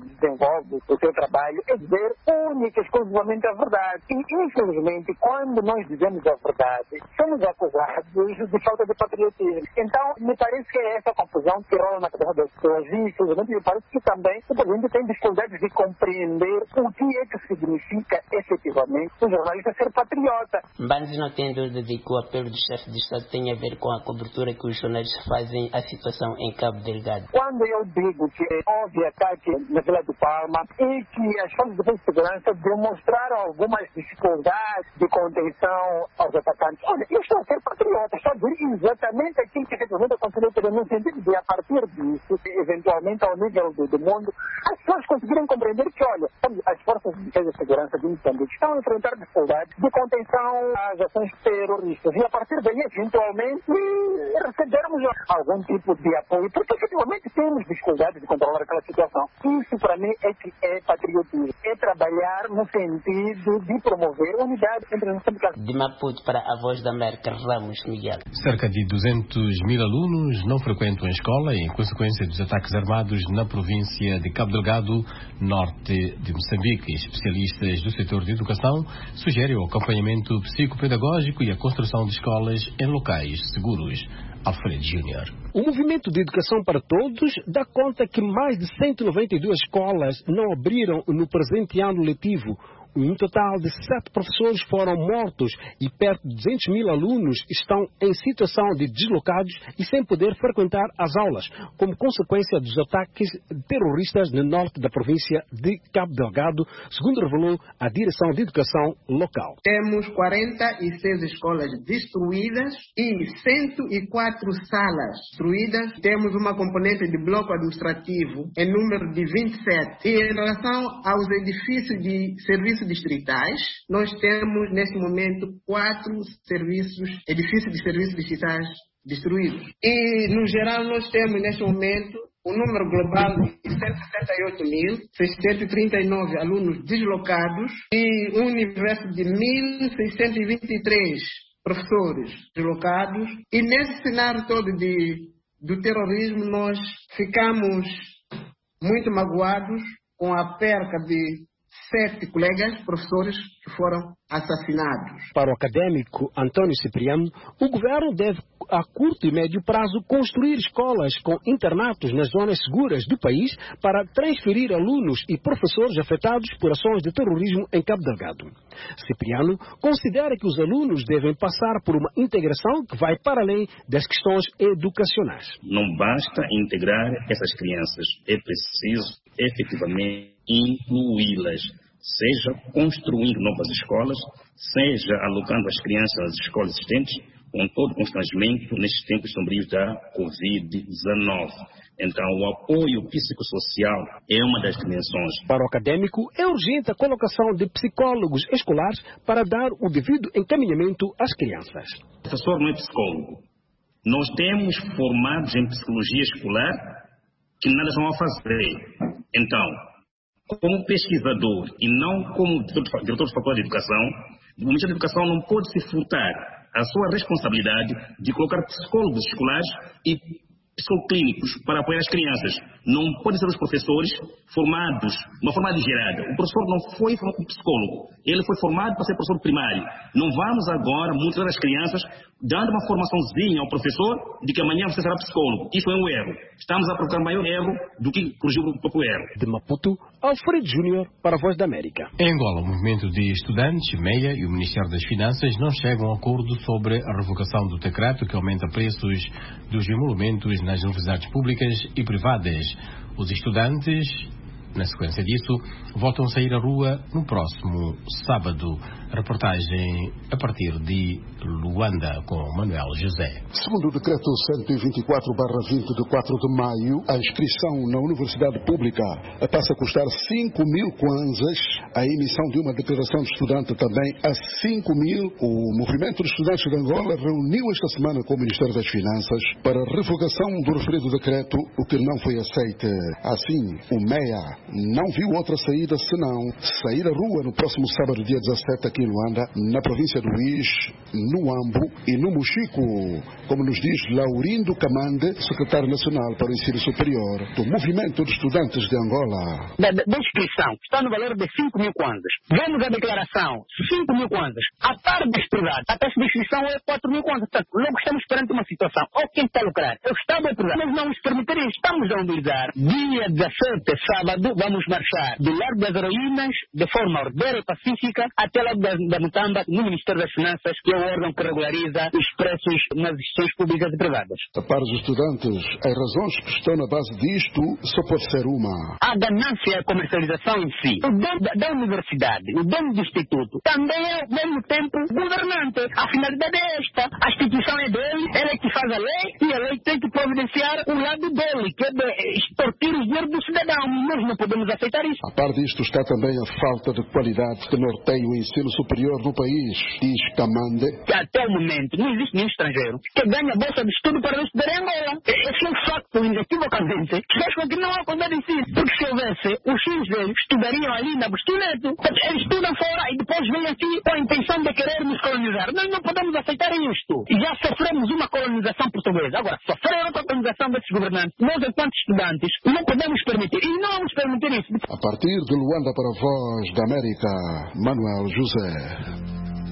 desenvolve o seu trabalho é dizer única e exclusivamente a verdade. E, infelizmente, quando nós dizemos a verdade, somos acusados de falta de patriotismo. Então, me parece que é essa confusão que rola na cabeça das pessoas. E, infelizmente, me parece que também o presidente tem dificuldades de compreender o que é que significa efetivamente o jornalista ser patriota. Bandes não tem dúvida de que o apelo do chefe de Estado tem a ver com a cobertura que os jornalistas fazem à situação em Cabo Delgado. Quando eu digo que houve ataque na Vila do Palma e que as forças de segurança demonstraram algumas dificuldades de contenção aos atacantes, olha, eu estou a ser patriota, estou a dizer exatamente aquilo que efetivamente aconteceu, no sentido de, a partir disso, eventualmente ao nível do mundo, as pessoas conseguirem compreender que, olha, as forças de defesa e segurança de Moçambique estão a enfrentar dificuldades de contenção às ações terroristas e, a partir daí, eventualmente, recebermos algum tipo de apoio, porque efetivamente temos dificuldades de controlar aquela situação. Isso, para mim, é que é patriotismo. É trabalhar no sentido de promover a unidade entre os moçambicanos. De Maputo para a Voz da América, Ramos Miguel. Cerca de 200.000 alunos não frequentam a escola em consequência dos ataques armados na província de Cabo Delgado, norte de Moçambique. Especialistas do setor de educação sugerem o acompanhamento psicopedagógico e a construção de escolas em locais seguros. Alfredo Júnior. O Movimento de Educação para Todos dá conta que mais de 192 escolas não abriram no presente ano letivo. Um total de 7 professores foram mortos e perto de 200.000 alunos estão em situação de deslocados e sem poder frequentar as aulas, como consequência dos ataques terroristas no norte da província de Cabo Delgado, segundo revelou a Direção de Educação local. Temos 46 escolas destruídas e 104 salas destruídas. Temos uma componente de bloco administrativo em número de 27. E em relação aos edifícios de serviço distritais, nós temos neste momento 4 edifícios de serviços distritais destruídos. E no geral nós temos neste momento o número global de 178.639 alunos deslocados e um universo de 1.623 professores deslocados. E nesse cenário todo do terrorismo nós ficamos muito magoados com a perca de 7 colegas professores que foram assassinados. Para o académico Antônio Cipriano, o governo deve, a curto e médio prazo, construir escolas com internatos nas zonas seguras do país para transferir alunos e professores afetados por ações de terrorismo em Cabo Delgado. Cipriano considera que os alunos devem passar por uma integração que vai para além das questões educacionais. Não basta integrar essas crianças, é preciso efetivamente incluí-las, seja construindo novas escolas, seja alocando as crianças nas escolas existentes, com todo o constrangimento nestes tempos sombrios da Covid-19. Então, o apoio psicossocial é uma das dimensões. Para o académico, é urgente a colocação de psicólogos escolares para dar o devido encaminhamento às crianças. O professor não é psicólogo. Nós temos formados em psicologia escolar que nada vão a fazer. Então, como pesquisador e não como diretor de faculdade de educação, o Ministério da Educação não pode se furtar a sua responsabilidade de colocar psicólogos escolares e psicoclínicos para apoiar as crianças. Não podem ser os professores formados de uma forma ligeirada. O professor não foi formado como psicólogo, ele foi formado para ser professor primário. Não vamos agora mudar as crianças dando uma formaçãozinha ao professor de que amanhã você será psicólogo. Isso é um erro. Estamos a provocar maior erro do que corrigir o próprio erro. De Maputo, Alfredo Júnior para a Voz da América. Em Angola, o movimento de estudantes, MEIA e o Ministério das Finanças não chegam a acordo sobre a revogação do decreto que aumenta preços dos emolumentos nas universidades públicas e privadas. Os estudantes, na sequência disso, voltam a sair à rua no próximo sábado. Reportagem a partir de Luanda, com Manuel José. Segundo o decreto 124/20 de 4 de maio, a inscrição na universidade pública passa a custar 5.000 kwanzas, a emissão de uma declaração de estudante também a 5.000. O Movimento de Estudantes de Angola reuniu esta semana com o Ministério das Finanças para a revogação do referido decreto, o que não foi aceito. Assim, o MEIA não viu outra saída senão sair à rua no próximo sábado, dia 17, aqui em Luanda, na província do Luís, no Ambo e no Mochico, como nos diz Laurindo Camande, secretário nacional para o ensino superior do Movimento de Estudantes de Angola. Da inscrição está no valor de 5 mil kwanzas. Vemos a declaração, 5 mil kwanzas. A par de estudar, a taxa de inscrição é 4 mil kwanzas. Portanto, logo estamos perante uma situação. Ou quem está a lucrar? É o Estado a privado. Mas não nos permitir isso. Estamos a mobilizar. Dia 17, sábado, vamos marchar do Largo das Heroínas, de forma ordeira e pacífica, até lá da Mutamba, no Ministério das Finanças, que é o órgão que regulariza os preços nas instituições públicas e privadas. Para os estudantes, as razões que estão na base disto só pode ser uma. A ganância e a comercialização em si. O dono da universidade, o dono do instituto, também é, ao mesmo tempo, governante. A finalidade é esta. A instituição é dele, ele é que faz a lei, e a lei tem que providenciar o lado dele, que é de extorquir o dinheiro do cidadão. Nós não podemos aceitar isso. A par disto está também a falta de qualidade que norteia o ensino superior no país, diz Camande. Que até o momento não existe nenhum estrangeiro que ganha bolsa de estudo para estudar em Angola. Esse é um facto, inequivocamente, que faz com que não há qualidade de ensino. Porque se houvesse, os filhos deles estudariam ali na Bustoneto. Eles estudam fora e depois vêm aqui com a intenção de querer nos colonizar. Nós não podemos aceitar isto. Já sofremos uma colonização portuguesa. Agora, sofrer outra colonização desses governantes, nós, enquanto estudantes, não podemos permitir. E não vamos permitir isso. A partir de Luanda para a Voz da América, Manuel José.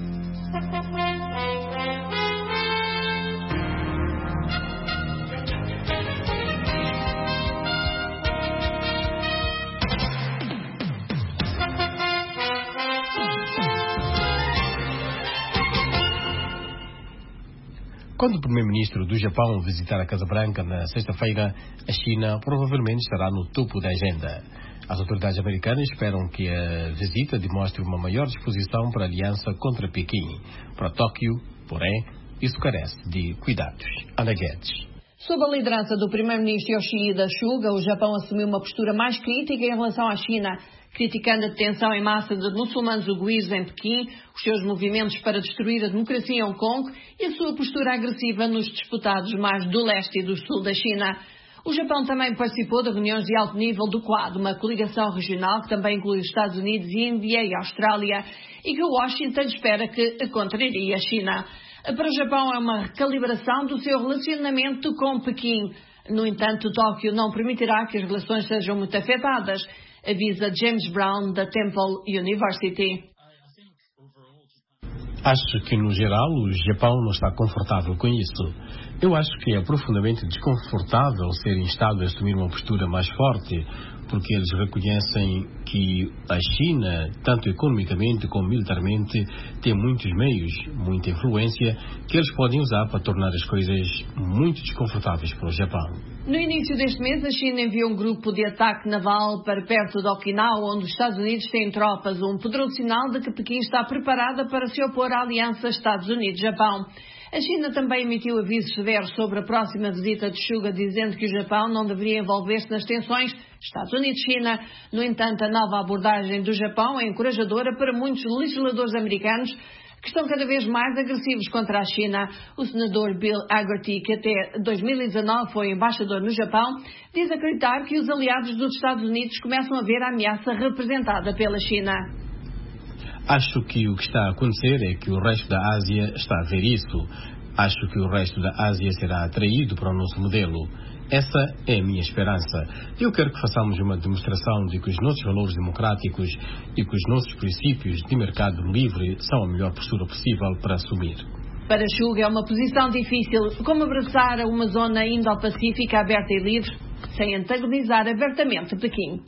Quando o primeiro-ministro do Japão visitar a Casa Branca na sexta-feira, a China provavelmente estará no topo da agenda. As autoridades americanas esperam que a visita demonstre uma maior disposição para a aliança contra Pequim. Para Tóquio, porém, isso carece de cuidados. Ana Guedes. Sob a liderança do primeiro-ministro Yoshihide Suga, o Japão assumiu uma postura mais crítica em relação à China, criticando a detenção em massa de muçulmanos uiguires em Pequim, os seus movimentos para destruir a democracia em Hong Kong e a sua postura agressiva nos disputados mares do leste e do sul da China. O Japão também participou de reuniões de alto nível do Quad, uma coligação regional que também inclui os Estados Unidos, Índia e Austrália, e que Washington espera que contrarie a China. Para o Japão é uma recalibração do seu relacionamento com Pequim. No entanto, Tóquio não permitirá que as relações sejam muito afetadas, avisa James Brown, da Temple University. Acho que, no geral, o Japão não está confortável com isso. Eu acho que é profundamente desconfortável ser instado a assumir uma postura mais forte, porque eles reconhecem que a China, tanto economicamente como militarmente, tem muitos meios, muita influência, que eles podem usar para tornar as coisas muito desconfortáveis para o Japão. No início deste mês, a China enviou um grupo de ataque naval para perto de Okinawa, onde os Estados Unidos têm tropas, um poderoso sinal de que Pequim está preparada para se opor à aliança Estados Unidos-Japão. A China também emitiu avisos severos sobre a próxima visita de Suga, dizendo que o Japão não deveria envolver-se nas tensões Estados Unidos-China. No entanto, a nova abordagem do Japão é encorajadora para muitos legisladores americanos que estão cada vez mais agressivos contra a China. O senador Bill Hagerty, que até 2019 foi embaixador no Japão, diz acreditar que os aliados dos Estados Unidos começam a ver a ameaça representada pela China. Acho que o que está a acontecer é que o resto da Ásia está a ver isso. Acho que o resto da Ásia será atraído para o nosso modelo. Essa é a minha esperança. Eu quero que façamos uma demonstração de que os nossos valores democráticos e que os nossos princípios de mercado livre são a melhor postura possível para assumir. Para Suga é uma posição difícil, como abraçar uma zona Indo-Pacífica aberta e livre, sem antagonizar abertamente Pequim.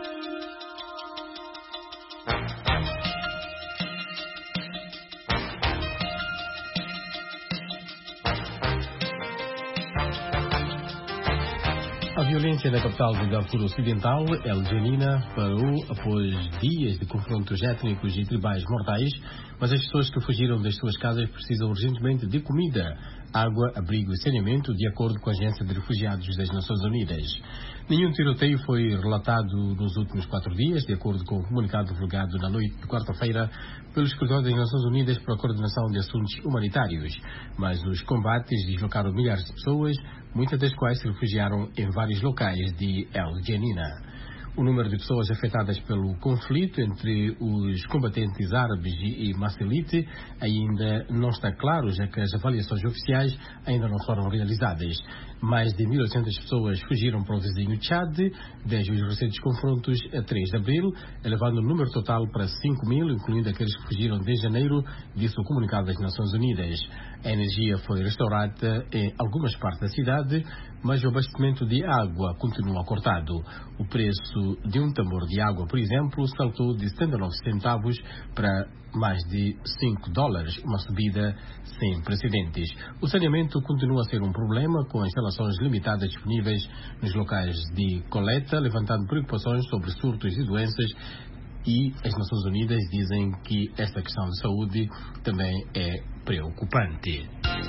A violência na capital do Darfur Ocidental, El Janina, parou após dias de confrontos étnicos e tribais mortais, mas as pessoas que fugiram das suas casas precisam urgentemente de comida, água, abrigo e saneamento, de acordo com a Agência de Refugiados das Nações Unidas. Nenhum tiroteio foi relatado nos últimos 4 dias, de acordo com o comunicado divulgado na noite de quarta-feira pelo Escritório das Nações Unidas para a Coordenação de Assuntos Humanitários. Mas os combates deslocaram milhares de pessoas, muitas das quais se refugiaram em vários locais de El Janina. O número de pessoas afetadas pelo conflito entre os combatentes árabes e Maselite ainda não está claro, já que as avaliações oficiais ainda não foram realizadas. Mais de 1.800 pessoas fugiram para o vizinho Tchad desde os recentes confrontos a 3 de abril, elevando o número total para 5.000, incluindo aqueles que fugiram desde janeiro, disse o comunicado das Nações Unidas. A energia foi restaurada em algumas partes da cidade, mas o abastecimento de água continua cortado. O preço de um tambor de água, por exemplo, saltou de 79 centavos para mais de $5, uma subida sem precedentes. O saneamento continua a ser um problema, com instalações limitadas disponíveis nos locais de coleta, levantando preocupações sobre surtos de doenças, e as Nações Unidas dizem que esta questão de saúde também é preocupante.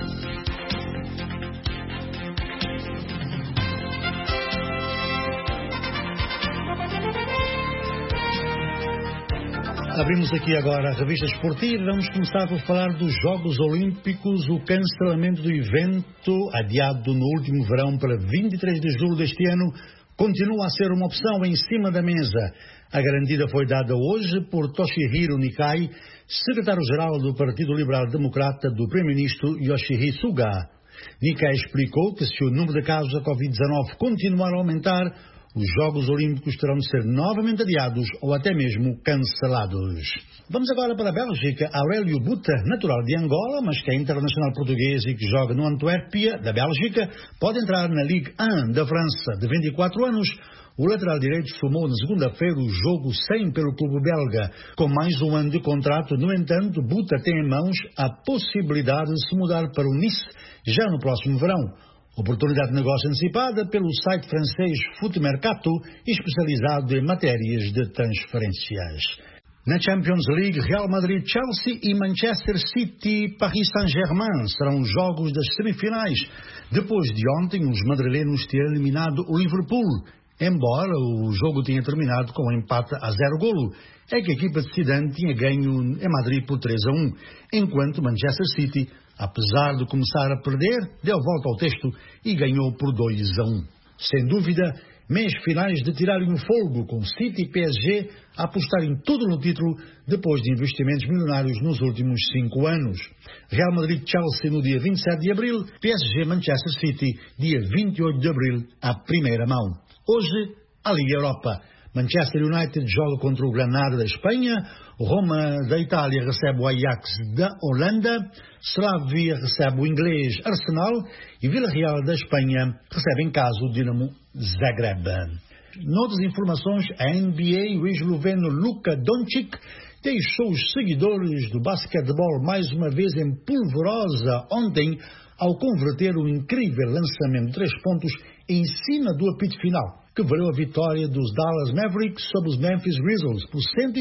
Abrimos aqui agora a revista esportiva. Vamos começar por falar dos Jogos Olímpicos. O cancelamento do evento, adiado no último verão para 23 de julho deste ano, continua a ser uma opção em cima da mesa. A garantida foi dada hoje por Toshihiro Nikai, secretário-geral do Partido Liberal Democrata do Primeiro-Ministro Yoshihide Suga. Nikai explicou que se o número de casos da Covid-19 continuar a aumentar, os Jogos Olímpicos terão de ser novamente adiados ou até mesmo cancelados. Vamos agora para a Bélgica. Aurélio Buta, natural de Angola, mas que é internacional português e que joga no Antuérpia, da Bélgica, pode entrar na Ligue 1 da França. De 24 anos, o lateral direito somou na segunda-feira o jogo 100 pelo clube belga. Com mais um ano de contrato, no entanto, Buta tem em mãos a possibilidade de se mudar para o Nice já no próximo verão. Oportunidade de negócio antecipada pelo site francês Foot Mercato, especializado em matérias de transferências. Na Champions League, Real Madrid, Chelsea e Manchester City, Paris Saint-Germain serão os jogos das semifinais, depois de ontem os madrilenos terem eliminado o Liverpool. Embora o jogo tenha terminado com um empate a 0-0, é que a equipa de Zidane tinha ganho em Madrid por 3-1, enquanto Manchester City, apesar de começar a perder, deu volta ao texto e ganhou por 2-1. Sem dúvida, meias finais de tirarem o fogo, com City e PSG a apostarem tudo no título depois de investimentos milionários nos últimos 5 anos. Real Madrid-Chelsea no dia 27 de abril, PSG-Manchester City, dia 28 de abril, à primeira mão. Hoje, a Liga Europa. Manchester United joga contra o Granada da Espanha, Roma da Itália recebe o Ajax da Holanda, Slavia recebe o inglês Arsenal e Villarreal da Espanha recebe em casa o Dinamo Zagreb. Noutras informações, a NBA, o esloveno Luka Doncic deixou os seguidores do basquetebol mais uma vez em polvorosa ontem ao converter um incrível lançamento de 3 pontos em cima do apito final, que valeu a vitória dos Dallas Mavericks sobre os Memphis Grizzlies por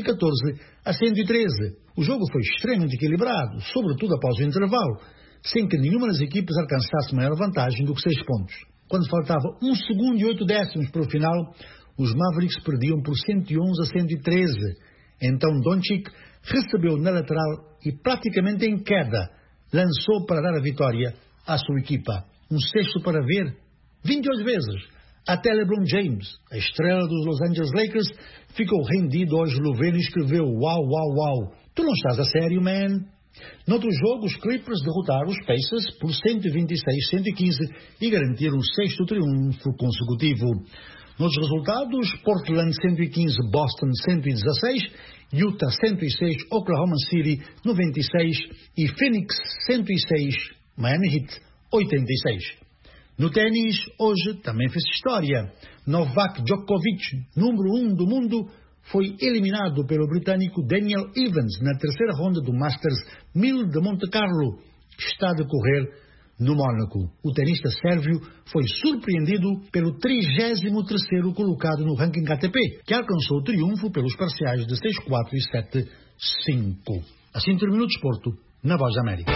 114-113. O jogo foi extremamente equilibrado, sobretudo após o intervalo, sem que nenhuma das equipes alcançasse maior vantagem do que 6 pontos. Quando faltava 1 segundo e 8 décimos para o final, os Mavericks perdiam por 111-113. Então Doncic recebeu na lateral e praticamente em queda lançou para dar a vitória à sua equipa. Um cesto para ver 28 vezes. Até LeBron James, a estrela dos Los Angeles Lakers, ficou rendido ao esloveno e escreveu: "Uau, uau, uau, tu não estás a sério, man?" Noutro jogo, os Clippers derrotaram os Pacers por 126-115 e garantiram o 6º triunfo consecutivo. Noutros resultados, Portland 115, Boston 116, Utah 106, Oklahoma City 96 e Phoenix 106, Miami Heat 86. No ténis, hoje também fez história. Novak Djokovic, número 1 do mundo, foi eliminado pelo britânico Daniel Evans na terceira ronda do Masters 1000 de Monte Carlo, que está a decorrer no Mónaco. O tenista sérvio foi surpreendido pelo 33º colocado no ranking ATP, que alcançou o triunfo pelos parciais de 6-4 e 7-5. Assim terminou o desporto, na Voz da América.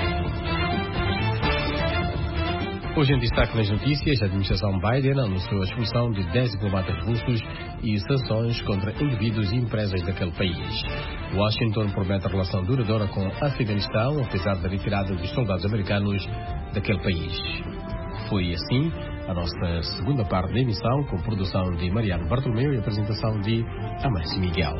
Hoje em destaque nas notícias, a administração Biden anunciou a expulsão de 10 diplomatas russos e sanções contra indivíduos e empresas daquele país. Washington promete relação duradoura com o Afeganistão, apesar da retirada dos soldados americanos daquele país. Foi assim a nossa segunda parte da emissão, com produção de Mariano Bartolomeu e apresentação de Amancio Miguel.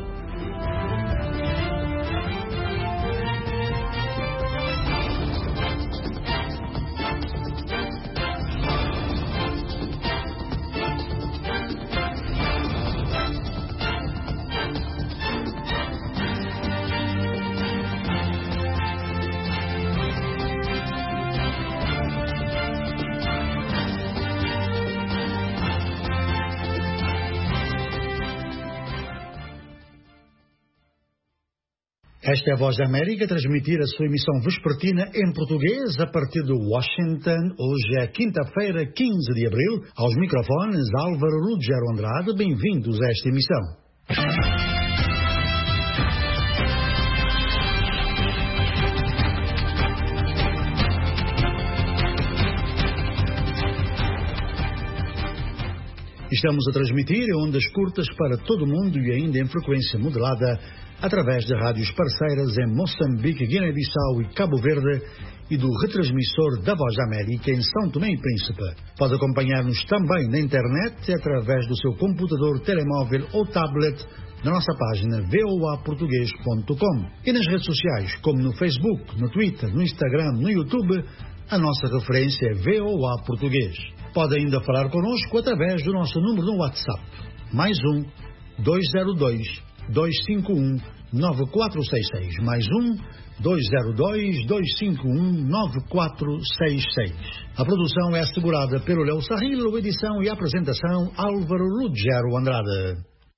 Esta é a Voz da América, a transmitir a sua emissão vespertina em português a partir de Washington. Hoje é quinta-feira, 15 de abril. Aos microfones, Álvaro Ruggiero Andrade. Bem-vindos a esta emissão. Estamos a transmitir em ondas curtas para todo o mundo e ainda em frequência modulada através de rádios parceiras em Moçambique, Guiné-Bissau e Cabo Verde e do retransmissor da Voz da América em São Tomé e Príncipe. Pode acompanhar-nos também na internet através do seu computador, telemóvel ou tablet na nossa página voaportugues.com e nas redes sociais como no Facebook, no Twitter, no Instagram, no YouTube. A nossa referência é VOA Português. Pode ainda falar connosco através do nosso número no WhatsApp. Mais 202-251-9466. Mais 202-251-9466. A produção é assegurada pelo Léo Sarrilo, edição e apresentação Álvaro Ruggiero Andrade.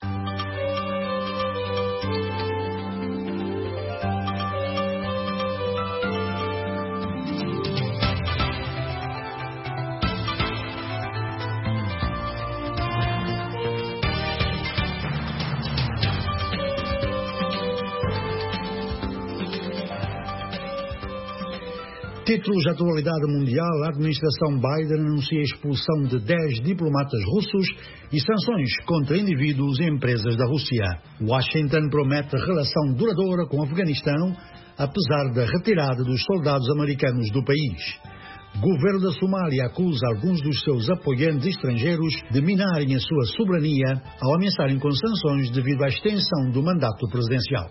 Títulos de atualidade mundial: a administração Biden anuncia a expulsão de 10 diplomatas russos e sanções contra indivíduos e empresas da Rússia. Washington promete relação duradoura com o Afeganistão, apesar da retirada dos soldados americanos do país. Governo da Somália acusa alguns dos seus apoiantes estrangeiros de minarem a sua soberania ao ameaçarem com sanções devido à extensão do mandato presidencial.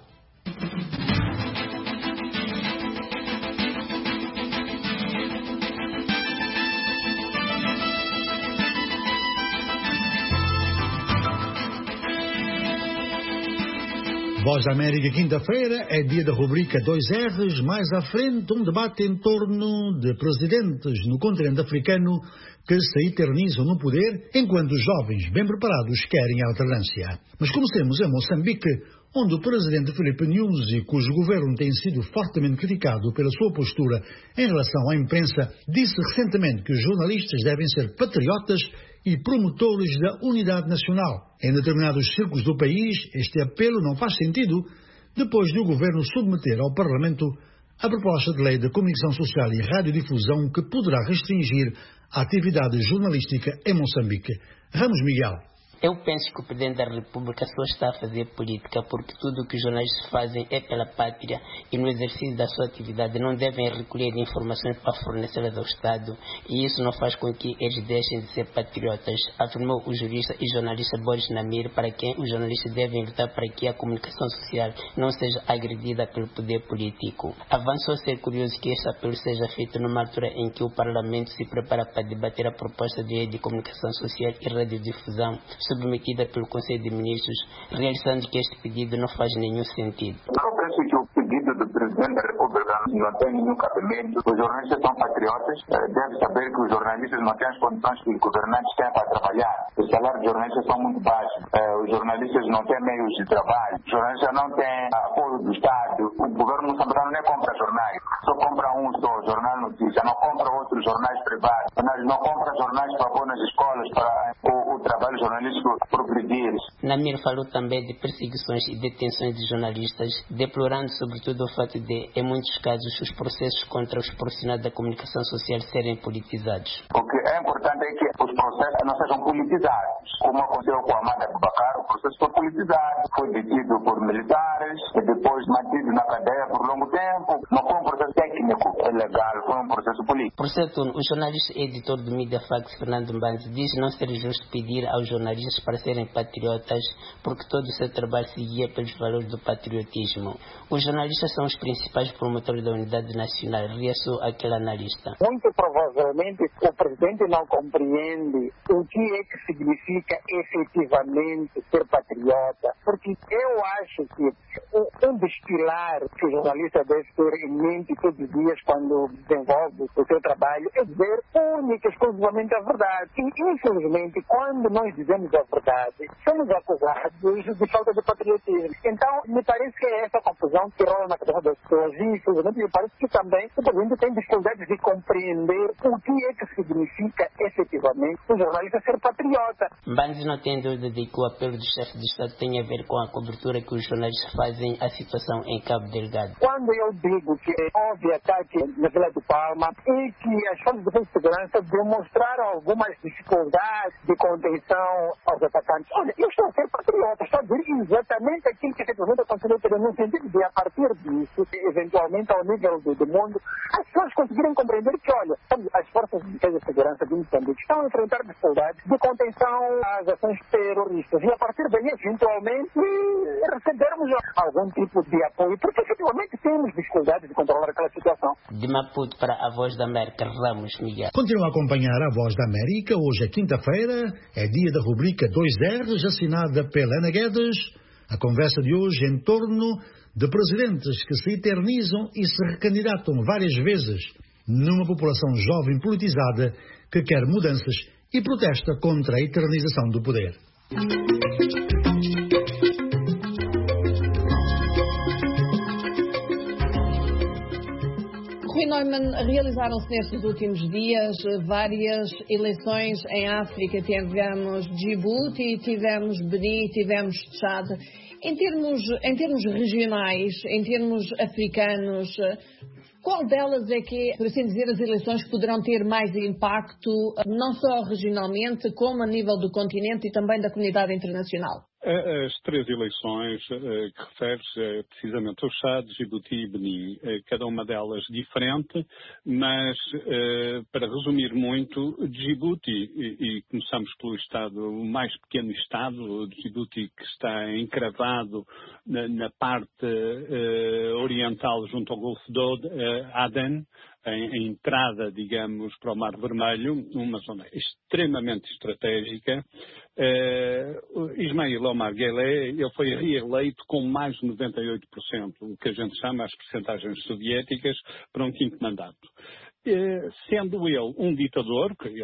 Voz da América, quinta-feira, é dia da rubrica 2Rs. Mais à frente, um debate em torno de presidentes no continente africano que se eternizam no poder, enquanto os jovens bem preparados querem a alternância. Mas comecemos em Moçambique, onde o presidente Filipe Nyusi, cujo governo tem sido fortemente criticado pela sua postura em relação à imprensa, disse recentemente que os jornalistas devem ser patriotas e promotores da unidade nacional. Em determinados círculos do país, este apelo não faz sentido depois de o governo submeter ao Parlamento a proposta de lei de comunicação social e radiodifusão que poderá restringir a atividade jornalística em Moçambique. Ramos Miguel. Eu penso que o Presidente da República só está a fazer política porque tudo o que os jornalistas fazem é pela pátria e no exercício da sua atividade não devem recolher informações para fornecê-las ao Estado, e isso não faz com que eles deixem de ser patriotas, afirmou o jurista e jornalista Boris Namir, para quem os jornalistas devem lutar para que a comunicação social não seja agredida pelo poder político. Avançou ser curioso que este apelo seja feito numa altura em que o Parlamento se prepara para debater a proposta de lei de comunicação social e radiodifusão submetida pelo Conselho de Ministros, realizando que este pedido não faz nenhum sentido. Eu penso que o pedido do Presidente da República não tem nenhum cabimento. Os jornalistas são patriotas, devem saber que os jornalistas não têm as condições que os governantes têm para trabalhar. Os salários dos jornalistas são muito baixos, os jornalistas não têm meios de trabalho, os jornalistas não têm apoio do Estado, o governo moçambicano nem compra jornais, só compra um só, Jornal Notícia, não compra outros jornais privados, não compra jornais para pôr nas escolas para o trabalho jornalístico progredir. Namir falou também de perseguições e detenções de jornalistas, deplorando sobretudo o fato de, em muitos casos, os processos contra os profissionais da comunicação social serem politizados. O que é importante é que os processos não sejam politizados. Como aconteceu com a Amada Abubacar, o processo foi politizado, foi detido por militares e depois mantido na cadeia por longo tempo. Não foi um processo técnico, é legal, foi um processo processo político. Por certo, o jornalista e editor do Mediafax, Fernando Mbanzi, diz não ser justo pedir aos jornalistas para serem patriotas, porque todo o seu trabalho se guia pelos valores do patriotismo. Os jornalistas são os principais promotores da unidade nacional, reaçou aquele analista. Muito provavelmente o presidente não compreende o que é que significa efetivamente ser patriota, porque eu acho que um dos pilares que o jornalista deve ter em mente todos os dias quando desenvolve o seu trabalho é dizer única e exclusivamente a verdade. E, infelizmente, quando nós dizemos a verdade, somos acusados de falta de patriotismo. Então, me parece que é essa confusão que rola na cabeça das pessoas. E, infelizmente, me parece que também o presidente tem dificuldade de compreender o que é que significa efetivamente o jornalista ser patriota. Mbanzi não tem dúvida de que o apelo do chefe de Estado tem a ver com a cobertura que os jornalistas fazem à situação em Cabo Delgado. Quando eu digo que houve ataque na Vila de Palma e que as forças de defesa e segurança demonstraram algumas dificuldades de contenção aos atacantes, olha, eu estou a ser patriota, estou a dizer exatamente aquilo que efetivamente aconteceu no sentido de, a partir disso, eventualmente ao nível do mundo, as pessoas conseguirem compreender que, olha, as forças de defesa e segurança de Moçambique estão a enfrentar dificuldades de contenção às ações terroristas e a partir daí, eventualmente, recebermos algum tipo de apoio, porque efetivamente temos dificuldades de controlar aquela situação. De Maputo para a Voz da América, Ramos Miguel. Continua a acompanhar a Voz da América. Hoje é quinta-feira, é dia da rubrica 2Rs, assinada pela Ana Guedes. A conversa de hoje em torno de presidentes que se eternizam e se recandidatam várias vezes numa população jovem politizada que quer mudanças e protesta contra a eternização do poder. Rui Neumann, realizaram-se nestes últimos dias várias eleições em África. Tivemos Djibouti, tivemos Benin, tivemos Tchad. Em termos regionais, em termos africanos, qual delas é que, por assim dizer, as eleições poderão ter mais impacto, não só regionalmente, como a nível do continente e também da comunidade internacional? As três eleições que referes precisamente ao Chad, Djibouti e Benin, cada uma delas diferente, mas para resumir muito, Djibouti, e começamos pelo estado, o mais pequeno estado, Djibouti, que está encravado na parte oriental junto ao Golfo de Aden, a entrada, digamos, para o Mar Vermelho, uma zona extremamente estratégica. Ismail Omar Guelleh, ele foi reeleito com mais de 98%, o que a gente chama as percentagens soviéticas, para um quinto mandato. Sendo ele um ditador, que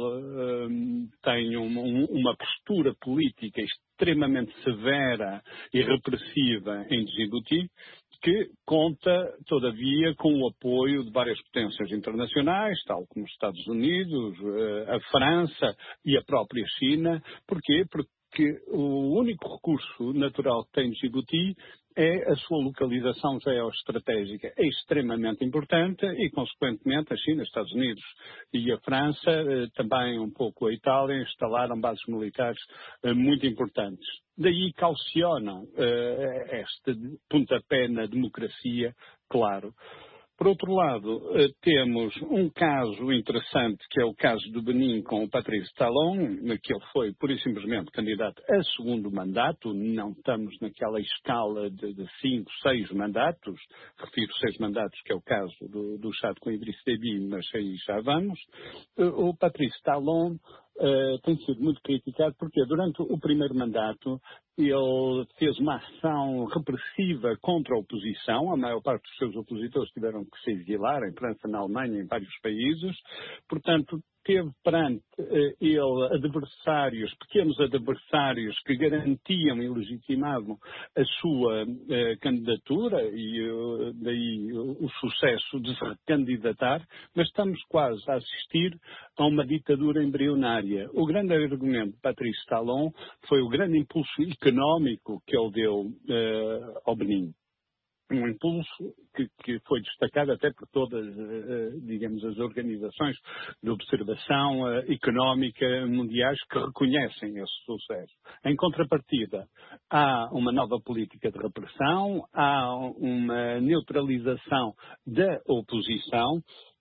ele tem uma postura política extremamente severa e repressiva em Djibouti, que conta, todavia, com o apoio de várias potências internacionais, tal como os Estados Unidos, a França e a própria China. Porquê? Porque o único recurso natural que tem Djibouti é a sua localização geoestratégica. É extremamente importante e, consequentemente, a China, os Estados Unidos e a França, também um pouco a Itália, instalaram bases militares muito importantes. Daí calcionam este pontapé na democracia, claro. Por outro lado, temos um caso interessante, que é o caso do Benin com o Patrice Talon, que ele foi, pura e simplesmente, candidato a segundo mandato. Não estamos naquela escala de 5, 6 mandatos. Refiro 6 mandatos, que é o caso do Chad com Idriss Déby, mas aí já vamos. O Patrice Talon tem sido muito criticado porque durante o primeiro mandato ele fez uma ação repressiva contra a oposição. A maior parte dos seus opositores tiveram que se exilar em França, na Alemanha, em vários países. Portanto, teve perante ele adversários, pequenos adversários que garantiam e legitimavam a sua candidatura e daí o sucesso de se recandidatar, mas estamos quase a assistir a uma ditadura embrionária. O grande argumento de Patrice Talon foi o grande impulso económico que ele deu ao Benin. Um impulso que foi destacado até por todas, digamos, as organizações de observação económica mundiais que reconhecem esse sucesso. Em contrapartida, há uma nova política de repressão, há uma neutralização da oposição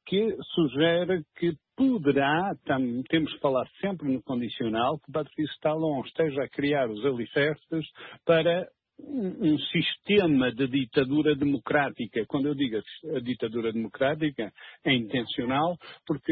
que sugere que poderá, temos que falar sempre no condicional, que Patrício Talon esteja a criar os alicerces para um sistema de ditadura democrática. Quando eu digo a ditadura democrática, é intencional, porque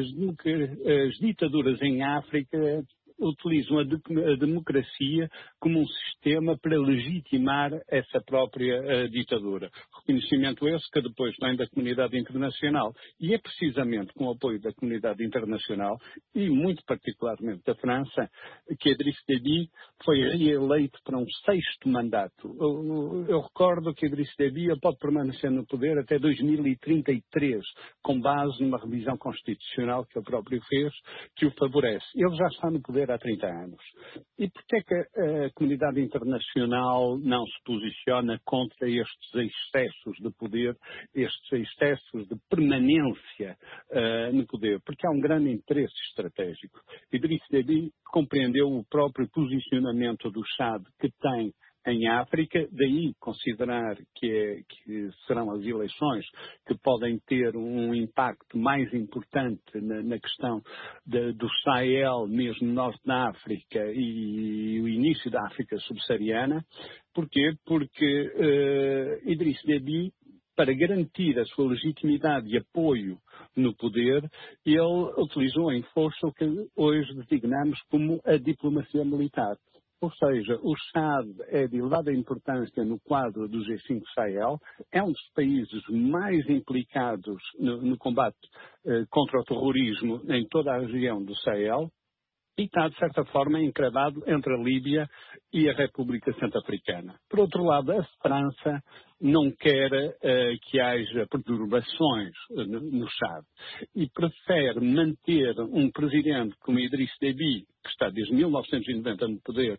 as ditaduras em África utilizam a democracia como um sistema para legitimar essa própria ditadura. Reconhecimento esse que depois vem da comunidade internacional. E é precisamente com o apoio da comunidade internacional, e muito particularmente da França, que Idriss Déby foi reeleito para um 6º mandato. Eu recordo que Idriss Déby pode permanecer no poder até 2033, com base numa revisão constitucional que ele próprio fez, que o favorece. Ele já está no poder há 30 anos. E por que é que a comunidade internacional não se posiciona contra estes excessos de poder, estes excessos de permanência no poder? Porque há um grande interesse estratégico. Idriss Déby compreendeu o próprio posicionamento do Chad que tem em África, daí considerar que serão as eleições que podem ter um impacto mais importante na questão do Sahel, mesmo norte da África e o início da África subsaariana. Porquê? Porque Idriss Déby, para garantir a sua legitimidade e apoio no poder, ele utilizou em força o que hoje designamos como a diplomacia militar. Ou seja, o Chad é de elevada importância no quadro do G5 Sahel, é um dos países mais implicados no combate contra o terrorismo em toda a região do Sahel e está, de certa forma, encravado entre a Líbia e a República Centro-Africana. Por outro lado, a França não quer que haja perturbações no Chad e prefere manter um presidente como Idriss Déby, que está desde 1990 no poder,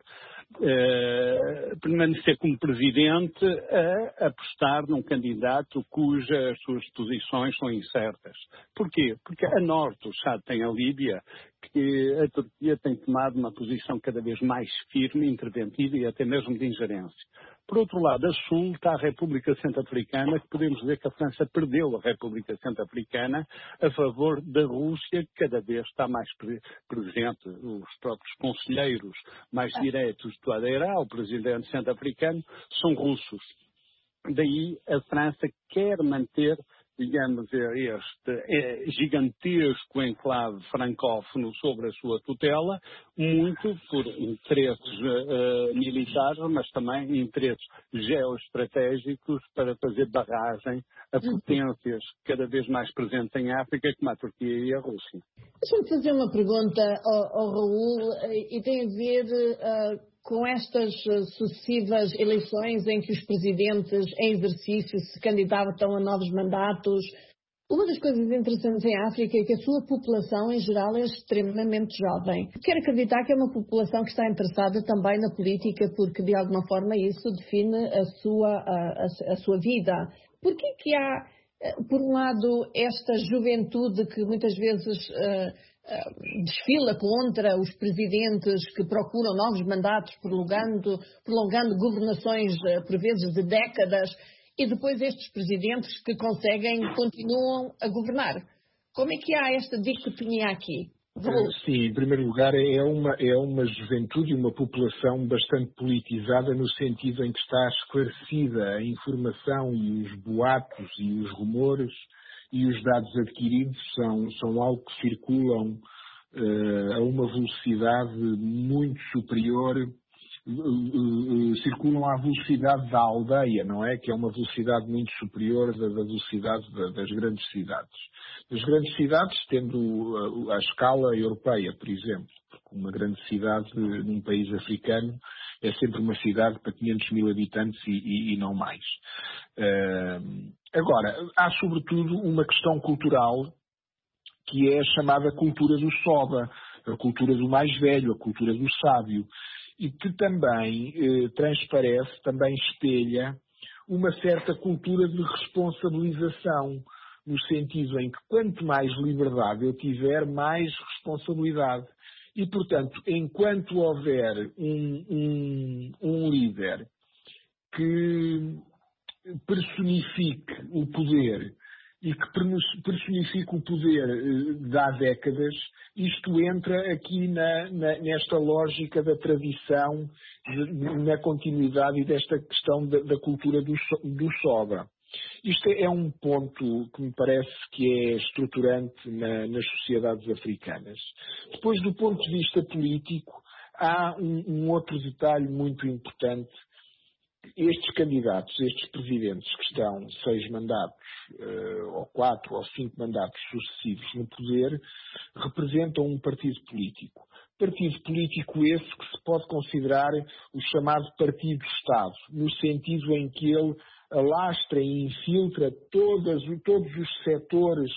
permanecer como presidente a apostar num candidato cujas suas posições são incertas. Porquê? Porque a norte, o Chad tem a Líbia, que a Turquia tem tomado uma posição cada vez mais firme, interventiva e até mesmo de ingerência. Por outro lado, a sul está a República Centro-Africana, que podemos dizer que a França perdeu a República Centro-Africana a favor da Rússia, que cada vez está mais presente. Os próprios conselheiros mais diretos do ADERA, o presidente centro-africano, são russos. Daí a França quer manter, digamos, este gigantesco enclave francófono sobre a sua tutela, muito por interesses militares, mas também interesses geoestratégicos para fazer barragem a potências cada vez mais presentes em África, como a Turquia e a Rússia. Deixa-me fazer uma pergunta ao Raul, e tem a ver com estas sucessivas eleições em que os presidentes em exercício se candidatam a novos mandatos. Uma das coisas interessantes em África é que a sua população em geral é extremamente jovem. Quero acreditar que é uma população que está interessada também na política, porque de alguma forma isso define a sua vida. Por que há, por um lado, esta juventude que muitas vezes desfila contra os presidentes que procuram novos mandatos, prolongando governações por vezes de décadas, e depois estes presidentes que continuam a governar? Como é que há esta dicotomia aqui? Sim, em primeiro lugar é uma juventude e uma população bastante politizada, no sentido em que está esclarecida a informação e os boatos e os rumores e os dados adquiridos são algo que circulam a uma velocidade muito superior, circulam à velocidade da aldeia, não é? Que é uma velocidade muito superior da velocidade das grandes cidades. As grandes cidades, tendo a escala europeia, por exemplo, porque uma grande cidade num país africano é sempre uma cidade para 500 mil habitantes e não mais. Agora, há sobretudo uma questão cultural que é a chamada cultura do soba, a cultura do mais velho, a cultura do sábio, e que também transparece, também espelha uma certa cultura de responsabilização, no sentido em que quanto mais liberdade eu tiver, mais responsabilidade. E, portanto, enquanto houver um líder que personifique o poder e que personifica o poder de há décadas, isto entra aqui nesta lógica da tradição, na continuidade e desta questão da cultura do sobra. Isto é um ponto que me parece que é estruturante nas sociedades africanas. Depois, do ponto de vista político, há um outro detalhe muito importante. Estes candidatos, estes presidentes que estão 6 mandatos, ou 4 ou 5 mandatos sucessivos no poder, representam um partido político. Partido político esse que se pode considerar o chamado partido-Estado, no sentido em que ele alastra e infiltra todos os setores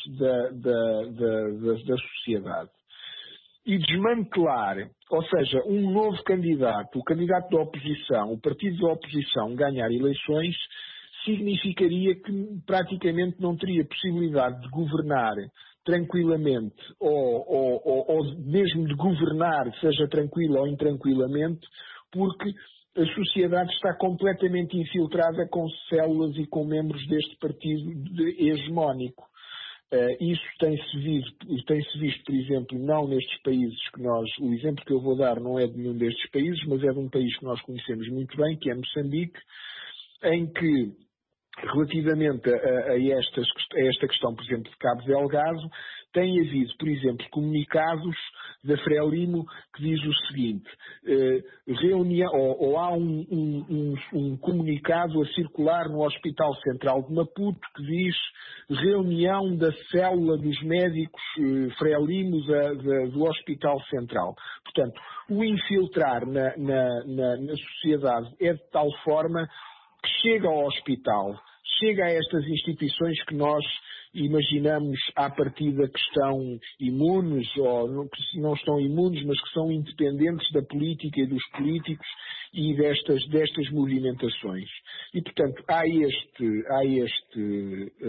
da sociedade. E desmantelar, ou seja, um novo candidato, o candidato da oposição, o partido da oposição ganhar eleições, significaria que praticamente não teria possibilidade de governar tranquilamente, ou mesmo de governar, seja tranquilo ou intranquilamente, porque a sociedade está completamente infiltrada com células e com membros deste partido hegemónico. Isso tem-se visto, por exemplo, não nestes países o exemplo que eu vou dar não é de nenhum destes países, mas é de um país que nós conhecemos muito bem, que é Moçambique, em que, relativamente a esta questão, por exemplo, de Cabo Delgado, tem havido, por exemplo, comunicados da Frelimo que diz o seguinte, há um comunicado a circular no Hospital Central de Maputo que diz reunião da célula dos médicos Frelimos do Hospital Central. Portanto, o infiltrar na sociedade é de tal forma que chega ao hospital, chega a estas instituições que nós imaginamos à partida que estão imunes, ou que não estão imunes, mas que são independentes da política e dos políticos e destas movimentações. E, portanto, há este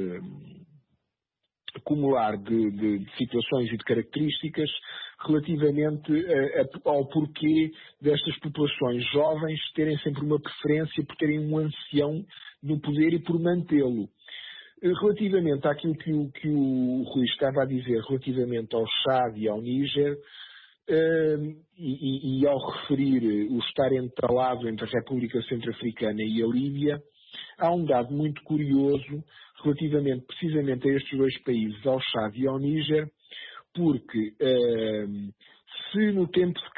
acumular de situações e de características relativamente ao porquê destas populações jovens terem sempre uma preferência por terem um ancião no poder e por mantê-lo. Relativamente àquilo que o Rui estava a dizer relativamente ao Chad e ao Níger, e ao referir o estar entalado entre a República Centro-Africana e a Líbia, há um dado muito curioso relativamente precisamente a estes dois países, ao Chad e ao Níger, porque se no tempo de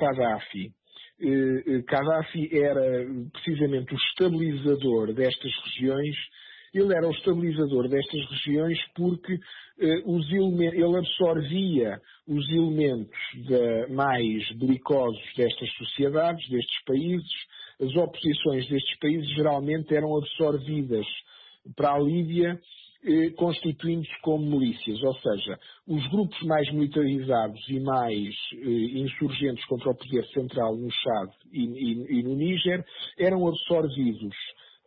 Gaddafi era precisamente o estabilizador destas regiões, ele era o estabilizador destas regiões porque ele absorvia os elementos mais belicosos destas sociedades, destes países. As oposições destes países geralmente eram absorvidas para a Líbia, constituindo-se como milícias, ou seja, os grupos mais militarizados e mais insurgentes contra o poder central no Chad e no Níger eram absorvidos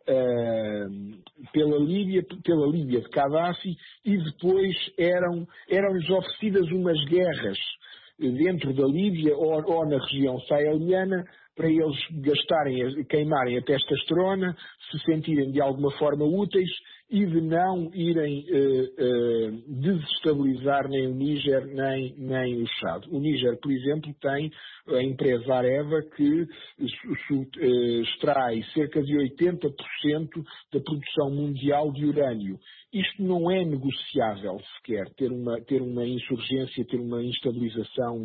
pela Líbia de Gaddafi, e depois eram-lhes oferecidas umas guerras dentro da Líbia ou na região saheliana para eles queimarem a testosterona, se sentirem de alguma forma úteis e de não irem desestabilizar nem o Níger nem o Chad. O Níger, por exemplo, tem a empresa Areva que extrai cerca de 80% da produção mundial de urânio. Isto não é negociável sequer, ter uma insurgência, ter uma instabilização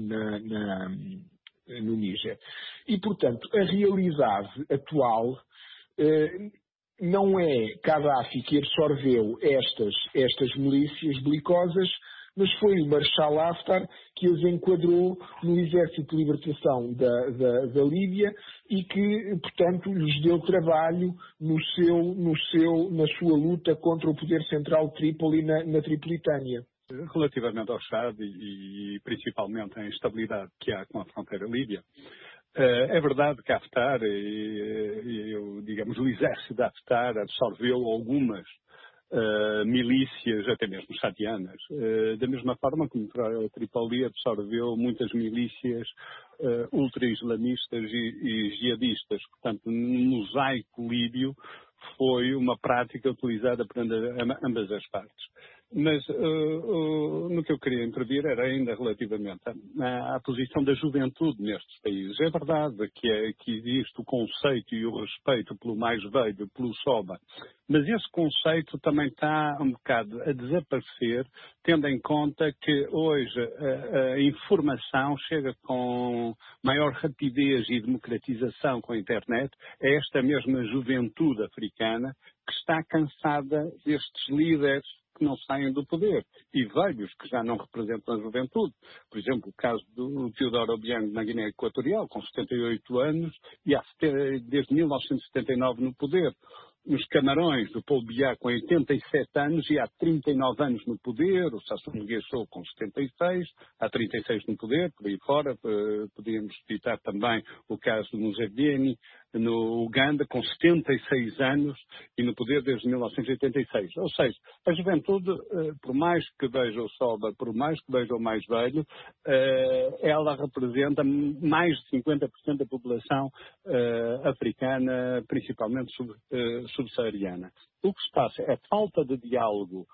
no Níger. E, portanto, a realidade atual não é Gaddafi que absorveu estas milícias belicosas, mas foi o Marshal Haftar que as enquadrou no Exército de Libertação da Líbia e que, portanto, lhes deu trabalho na sua luta contra o poder central de Trípoli na Tripolitânia. Relativamente ao Chad e principalmente à instabilidade que há com a fronteira líbia, é verdade que Haftar, digamos, o exército de Haftar absorveu algumas milícias, até mesmo chadianas, da mesma forma que a Trípoli absorveu muitas milícias ultra-islamistas e jihadistas. Portanto, no mosaico líbio foi uma prática utilizada por ambas as partes. Mas no que eu queria intervir era ainda relativamente à posição da juventude nestes países. É verdade que existe o conceito e o respeito pelo mais velho, pelo SOBA, mas esse conceito também está um bocado a desaparecer, tendo em conta que hoje a informação chega com maior rapidez e democratização com a internet. É esta mesma juventude africana que está cansada destes líderes que não saem do poder, e velhos que já não representam a juventude. Por exemplo, o caso do Teodoro Obiang na Guiné Equatorial, com 78 anos, e desde 1979 no poder. Nos Camarões, do Paul Biya, com 87 anos e há 39 anos no poder, o Sassou Nguesso com 76, há 36 no poder, por aí fora. Podíamos citar também o caso do Museveni, no Uganda, com 76 anos e no poder desde 1986. Ou seja, a juventude, por mais que veja o SOBA, por mais que veja o mais velho, ela representa mais de 50% da população africana, principalmente subsaariana. O que se passa é a falta de diálogo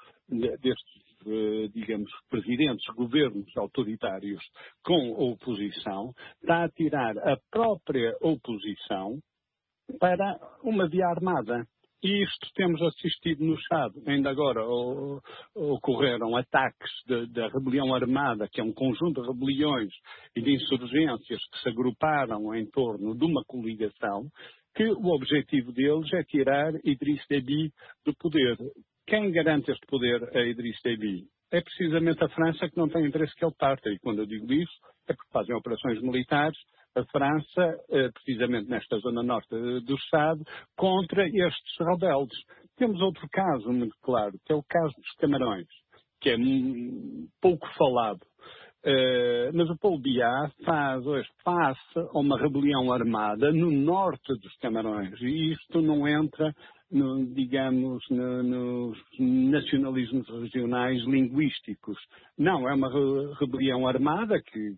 destes, digamos, presidentes, governos autoritários com a oposição, está a tirar a própria oposição para uma via armada. E isto temos assistido no Chad. Ainda agora ocorreram ataques da rebelião armada, que é um conjunto de rebeliões e de insurgências que se agruparam em torno de uma coligação, que o objetivo deles é tirar Idriss Déby do poder. Quem garante este poder a Idriss Déby? É precisamente a França, que não tem interesse que ele parta. E quando eu digo isso, é porque fazem operações militares, a França, precisamente nesta zona norte do Chad, contra estes rebeldes. Temos outro caso muito claro, que é o caso dos Camarões, que é pouco falado. Mas o Paul Biya faz hoje face a uma rebelião armada no norte dos Camarões. E isto não entra, digamos, nos nacionalismos regionais linguísticos. Não, é uma rebelião armada que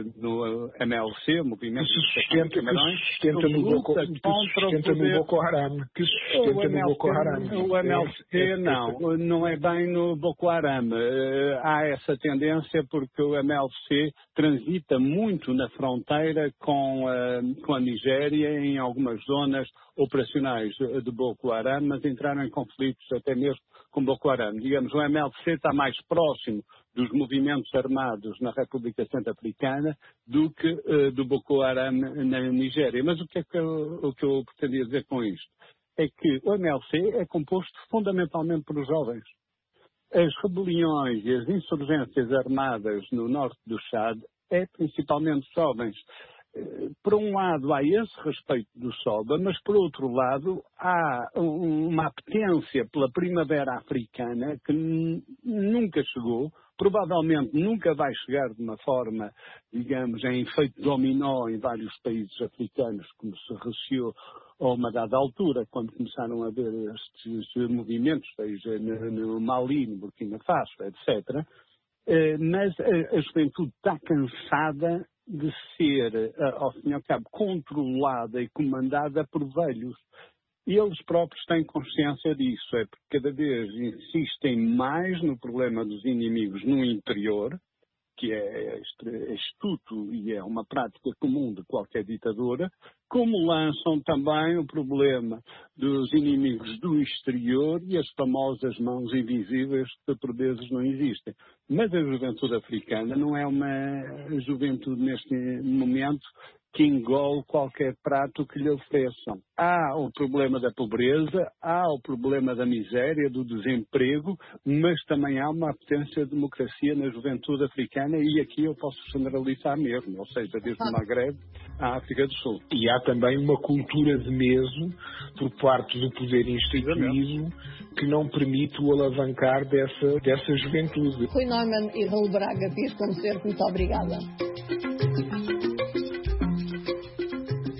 no MLC, Movimento dos Camarões, sustenta no Boko Haram. O MLC não é bem no Boko Haram. Há essa tendência porque o MLC transita muito na fronteira com a Nigéria em algumas zonas operacionais de Boko Haram, mas entraram em conflitos até mesmo com Boko Haram. Digamos, o MLC está mais próximo dos movimentos armados na República Centro-Africana do que do Boko Haram na Nigéria. Mas o que eu pretendia dizer com isto? É que o MLC é composto fundamentalmente por jovens. As rebeliões e as insurgências armadas no norte do Chad é principalmente jovens. Por um lado há esse respeito do SOBA, mas por outro lado há uma apetência pela primavera africana que nunca chegou, provavelmente nunca vai chegar de uma forma, digamos, em efeito dominó em vários países africanos, como se receou a uma dada altura, quando começaram a haver estes movimentos, seja no Mali, no Burkina Faso, etc. Mas a juventude está cansada de ser, ao fim e ao cabo, controlada e comandada por velhos. E eles próprios têm consciência disso, é porque cada vez insistem mais no problema dos inimigos no interior, que é astuto e é uma prática comum de qualquer ditadura, como lançam também o problema dos inimigos do exterior e as famosas mãos invisíveis que por vezes não existem. Mas a juventude africana não é uma juventude neste momento que engole qualquer prato que lhe ofereçam. Há o problema da pobreza, há o problema da miséria, do desemprego, mas também há uma apetência de democracia na juventude africana e aqui eu posso generalizar mesmo, ou seja, desde o Magreb à África do Sul. E há também uma cultura de meso por parte do poder instituído que não permite o alavancar dessa juventude. Rui Neumann e Raul Braga, fiz como sempre, muito obrigada.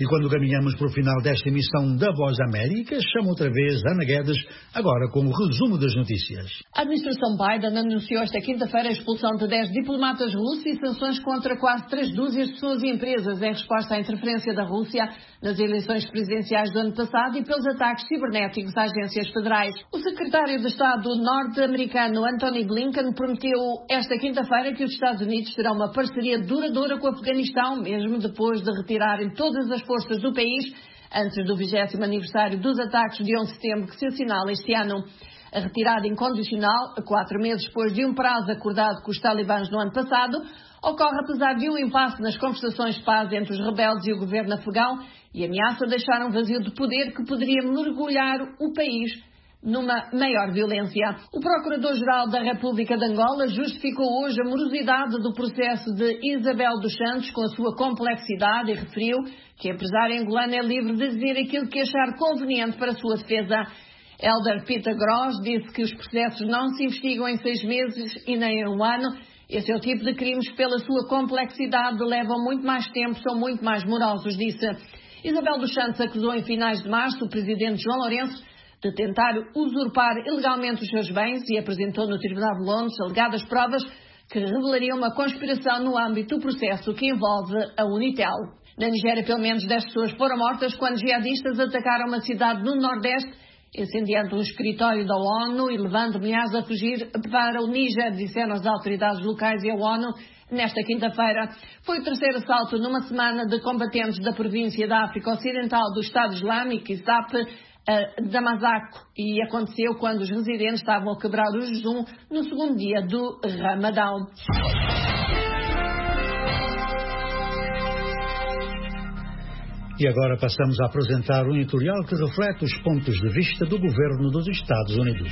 quando caminhamos para o final desta emissão da Voz da América, chamo outra vez Ana Guedes, agora com o resumo das notícias. A administração Biden anunciou esta quinta-feira a expulsão de 10 diplomatas russos e sanções contra quase 3 dúzias de pessoas e empresas em resposta à interferência da Rússia nas eleições presidenciais do ano passado e pelos ataques cibernéticos a agências federais. O secretário de Estado norte-americano Antony Blinken prometeu esta quinta-feira que os Estados Unidos terão uma parceria duradoura com o Afeganistão, mesmo depois de retirarem todas as forças do país antes do 20º aniversário dos ataques de 11 de setembro que se assinala este ano. A retirada incondicional, 4 meses depois de um prazo acordado com os talibãs no ano passado, ocorre apesar de um impasse nas conversações de paz entre os rebeldes e o governo afegão e ameaça deixar um vazio de poder que poderia mergulhar o país numa maior violência. O Procurador-Geral da República de Angola justificou hoje a morosidade do processo de Isabel dos Santos com a sua complexidade e referiu que a empresária angolana é livre de dizer aquilo que achar conveniente para a sua defesa. Elder Peter Gross disse que os processos não se investigam em 6 meses e nem em um ano. Esse é o tipo de crimes que, pela sua complexidade, levam muito mais tempo, são muito mais morosos, disse. Isabel dos Santos acusou em finais de março o presidente João Lourenço de tentar usurpar ilegalmente os seus bens e apresentou no Tribunal de Londres alegadas provas que revelariam uma conspiração no âmbito do processo que envolve a Unitel. Na Nigéria, pelo menos 10 pessoas foram mortas quando jihadistas atacaram uma cidade no Nordeste, incendiando um escritório da ONU e levando milhares a fugir para o Níger, disseram as autoridades locais e a ONU nesta quinta-feira. Foi o terceiro assalto numa semana de combatentes da província da África Ocidental do Estado Islâmico, ISAP, a Damasco, e aconteceu quando os residentes estavam a quebrar o jejum no segundo dia do Ramadão. E agora passamos a apresentar um editorial que reflete os pontos de vista do governo dos Estados Unidos.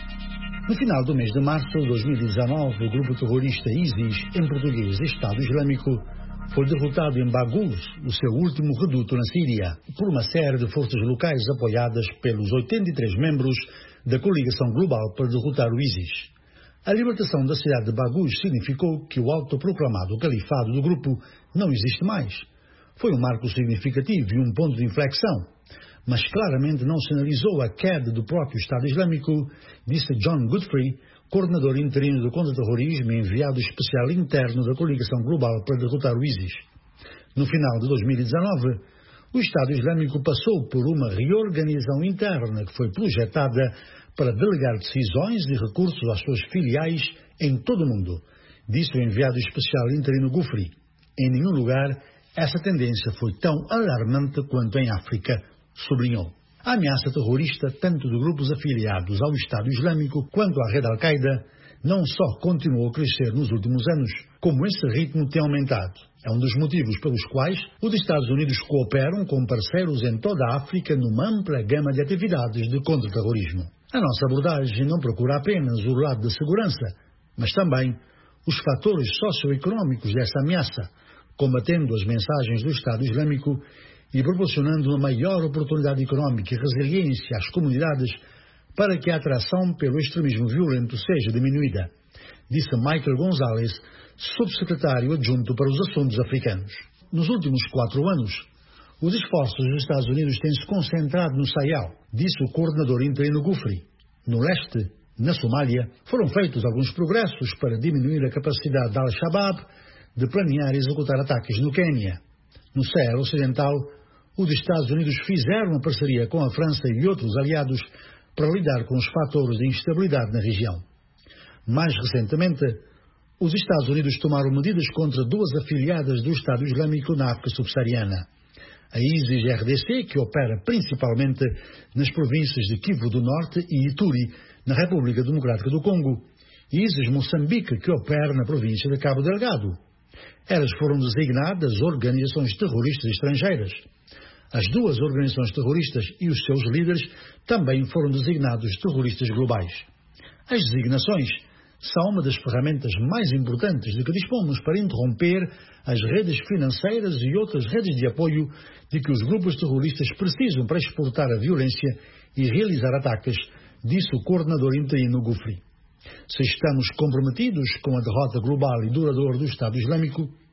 No final do mês de março de 2019, o grupo terrorista ISIS, em português Estado Islâmico, foi derrotado em Baghuz, o seu último reduto na Síria, por uma série de forças locais apoiadas pelos 83 membros da coligação global para derrotar o ISIS. A libertação da cidade de Baghuz significou que o autoproclamado califado do grupo não existe mais. Foi um marco significativo e um ponto de inflexão, mas claramente não sinalizou a queda do próprio Estado Islâmico, disse John Godfrey, coordenador interino do contra-terrorismo e enviado especial interno da coligação global para derrotar o ISIS. No final de 2019, o Estado Islâmico passou por uma reorganização interna que foi projetada para delegar decisões e recursos às suas filiais em todo o mundo, disse o enviado especial interino Godfrey. Em nenhum lugar essa tendência foi tão alarmante quanto em África, sublinhou. A ameaça terrorista, tanto de grupos afiliados ao Estado Islâmico quanto à rede Al-Qaeda, não só continuou a crescer nos últimos anos, como esse ritmo tem aumentado. É um dos motivos pelos quais os Estados Unidos cooperam com parceiros em toda a África numa ampla gama de atividades de contra-terrorismo. A nossa abordagem não procura apenas o lado da segurança, mas também os fatores socioeconómicos dessa ameaça, combatendo as mensagens do Estado Islâmico e proporcionando uma maior oportunidade económica e resiliência às comunidades para que a atração pelo extremismo violento seja diminuída, disse Michael Gonzalez, subsecretário adjunto para os assuntos africanos. Nos últimos 4 anos, os esforços dos Estados Unidos têm se concentrado no Sahel, disse o coordenador interino Godfrey. No leste, na Somália, foram feitos alguns progressos para diminuir a capacidade da Al-Shabaab de planear e executar ataques no Quênia. No Sahel Ocidental, os Estados Unidos fizeram uma parceria com a França e outros aliados para lidar com os fatores de instabilidade na região. Mais recentemente, os Estados Unidos tomaram medidas contra 2 afiliadas do Estado Islâmico na África subsaariana. A ISIS-RDC, que opera principalmente nas províncias de Kivu do Norte e Ituri, na República Democrática do Congo, e ISIS-Moçambique, que opera na província de Cabo Delgado. Elas foram designadas organizações terroristas estrangeiras. As 2 organizações terroristas e os seus líderes também foram designados terroristas globais. As designações são uma das ferramentas mais importantes de que dispomos para interromper as redes financeiras e outras redes de apoio de que os grupos terroristas precisam para exportar a violência e realizar ataques, disse o coordenador interino Godfrey. Se estamos comprometidos com a derrota global e duradoura do Estado Islâmico,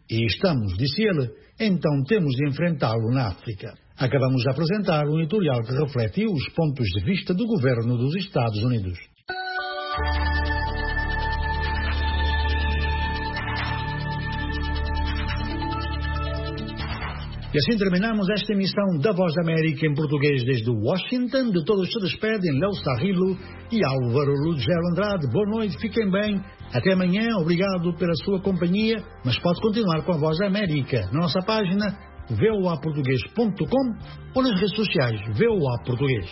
E estamos, disse ele, então temos de enfrentá-lo na África. Acabamos de apresentar um editorial que reflete os pontos de vista do governo dos Estados Unidos. E assim terminamos esta emissão da Voz da América em português desde Washington. De todos se despedem Léo Sarrilo e Álvaro Lugero Andrade. Boa noite, fiquem bem. Até amanhã, obrigado pela sua companhia. Mas pode continuar com a Voz da América na nossa página voaportugues.com ou nas redes sociais VOA Português.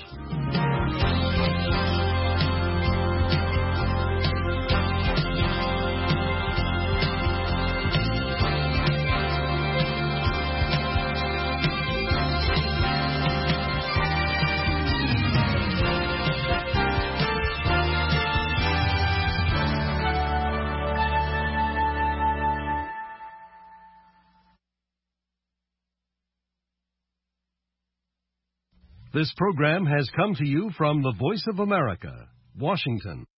This program has come to you from the Voice of America, Washington.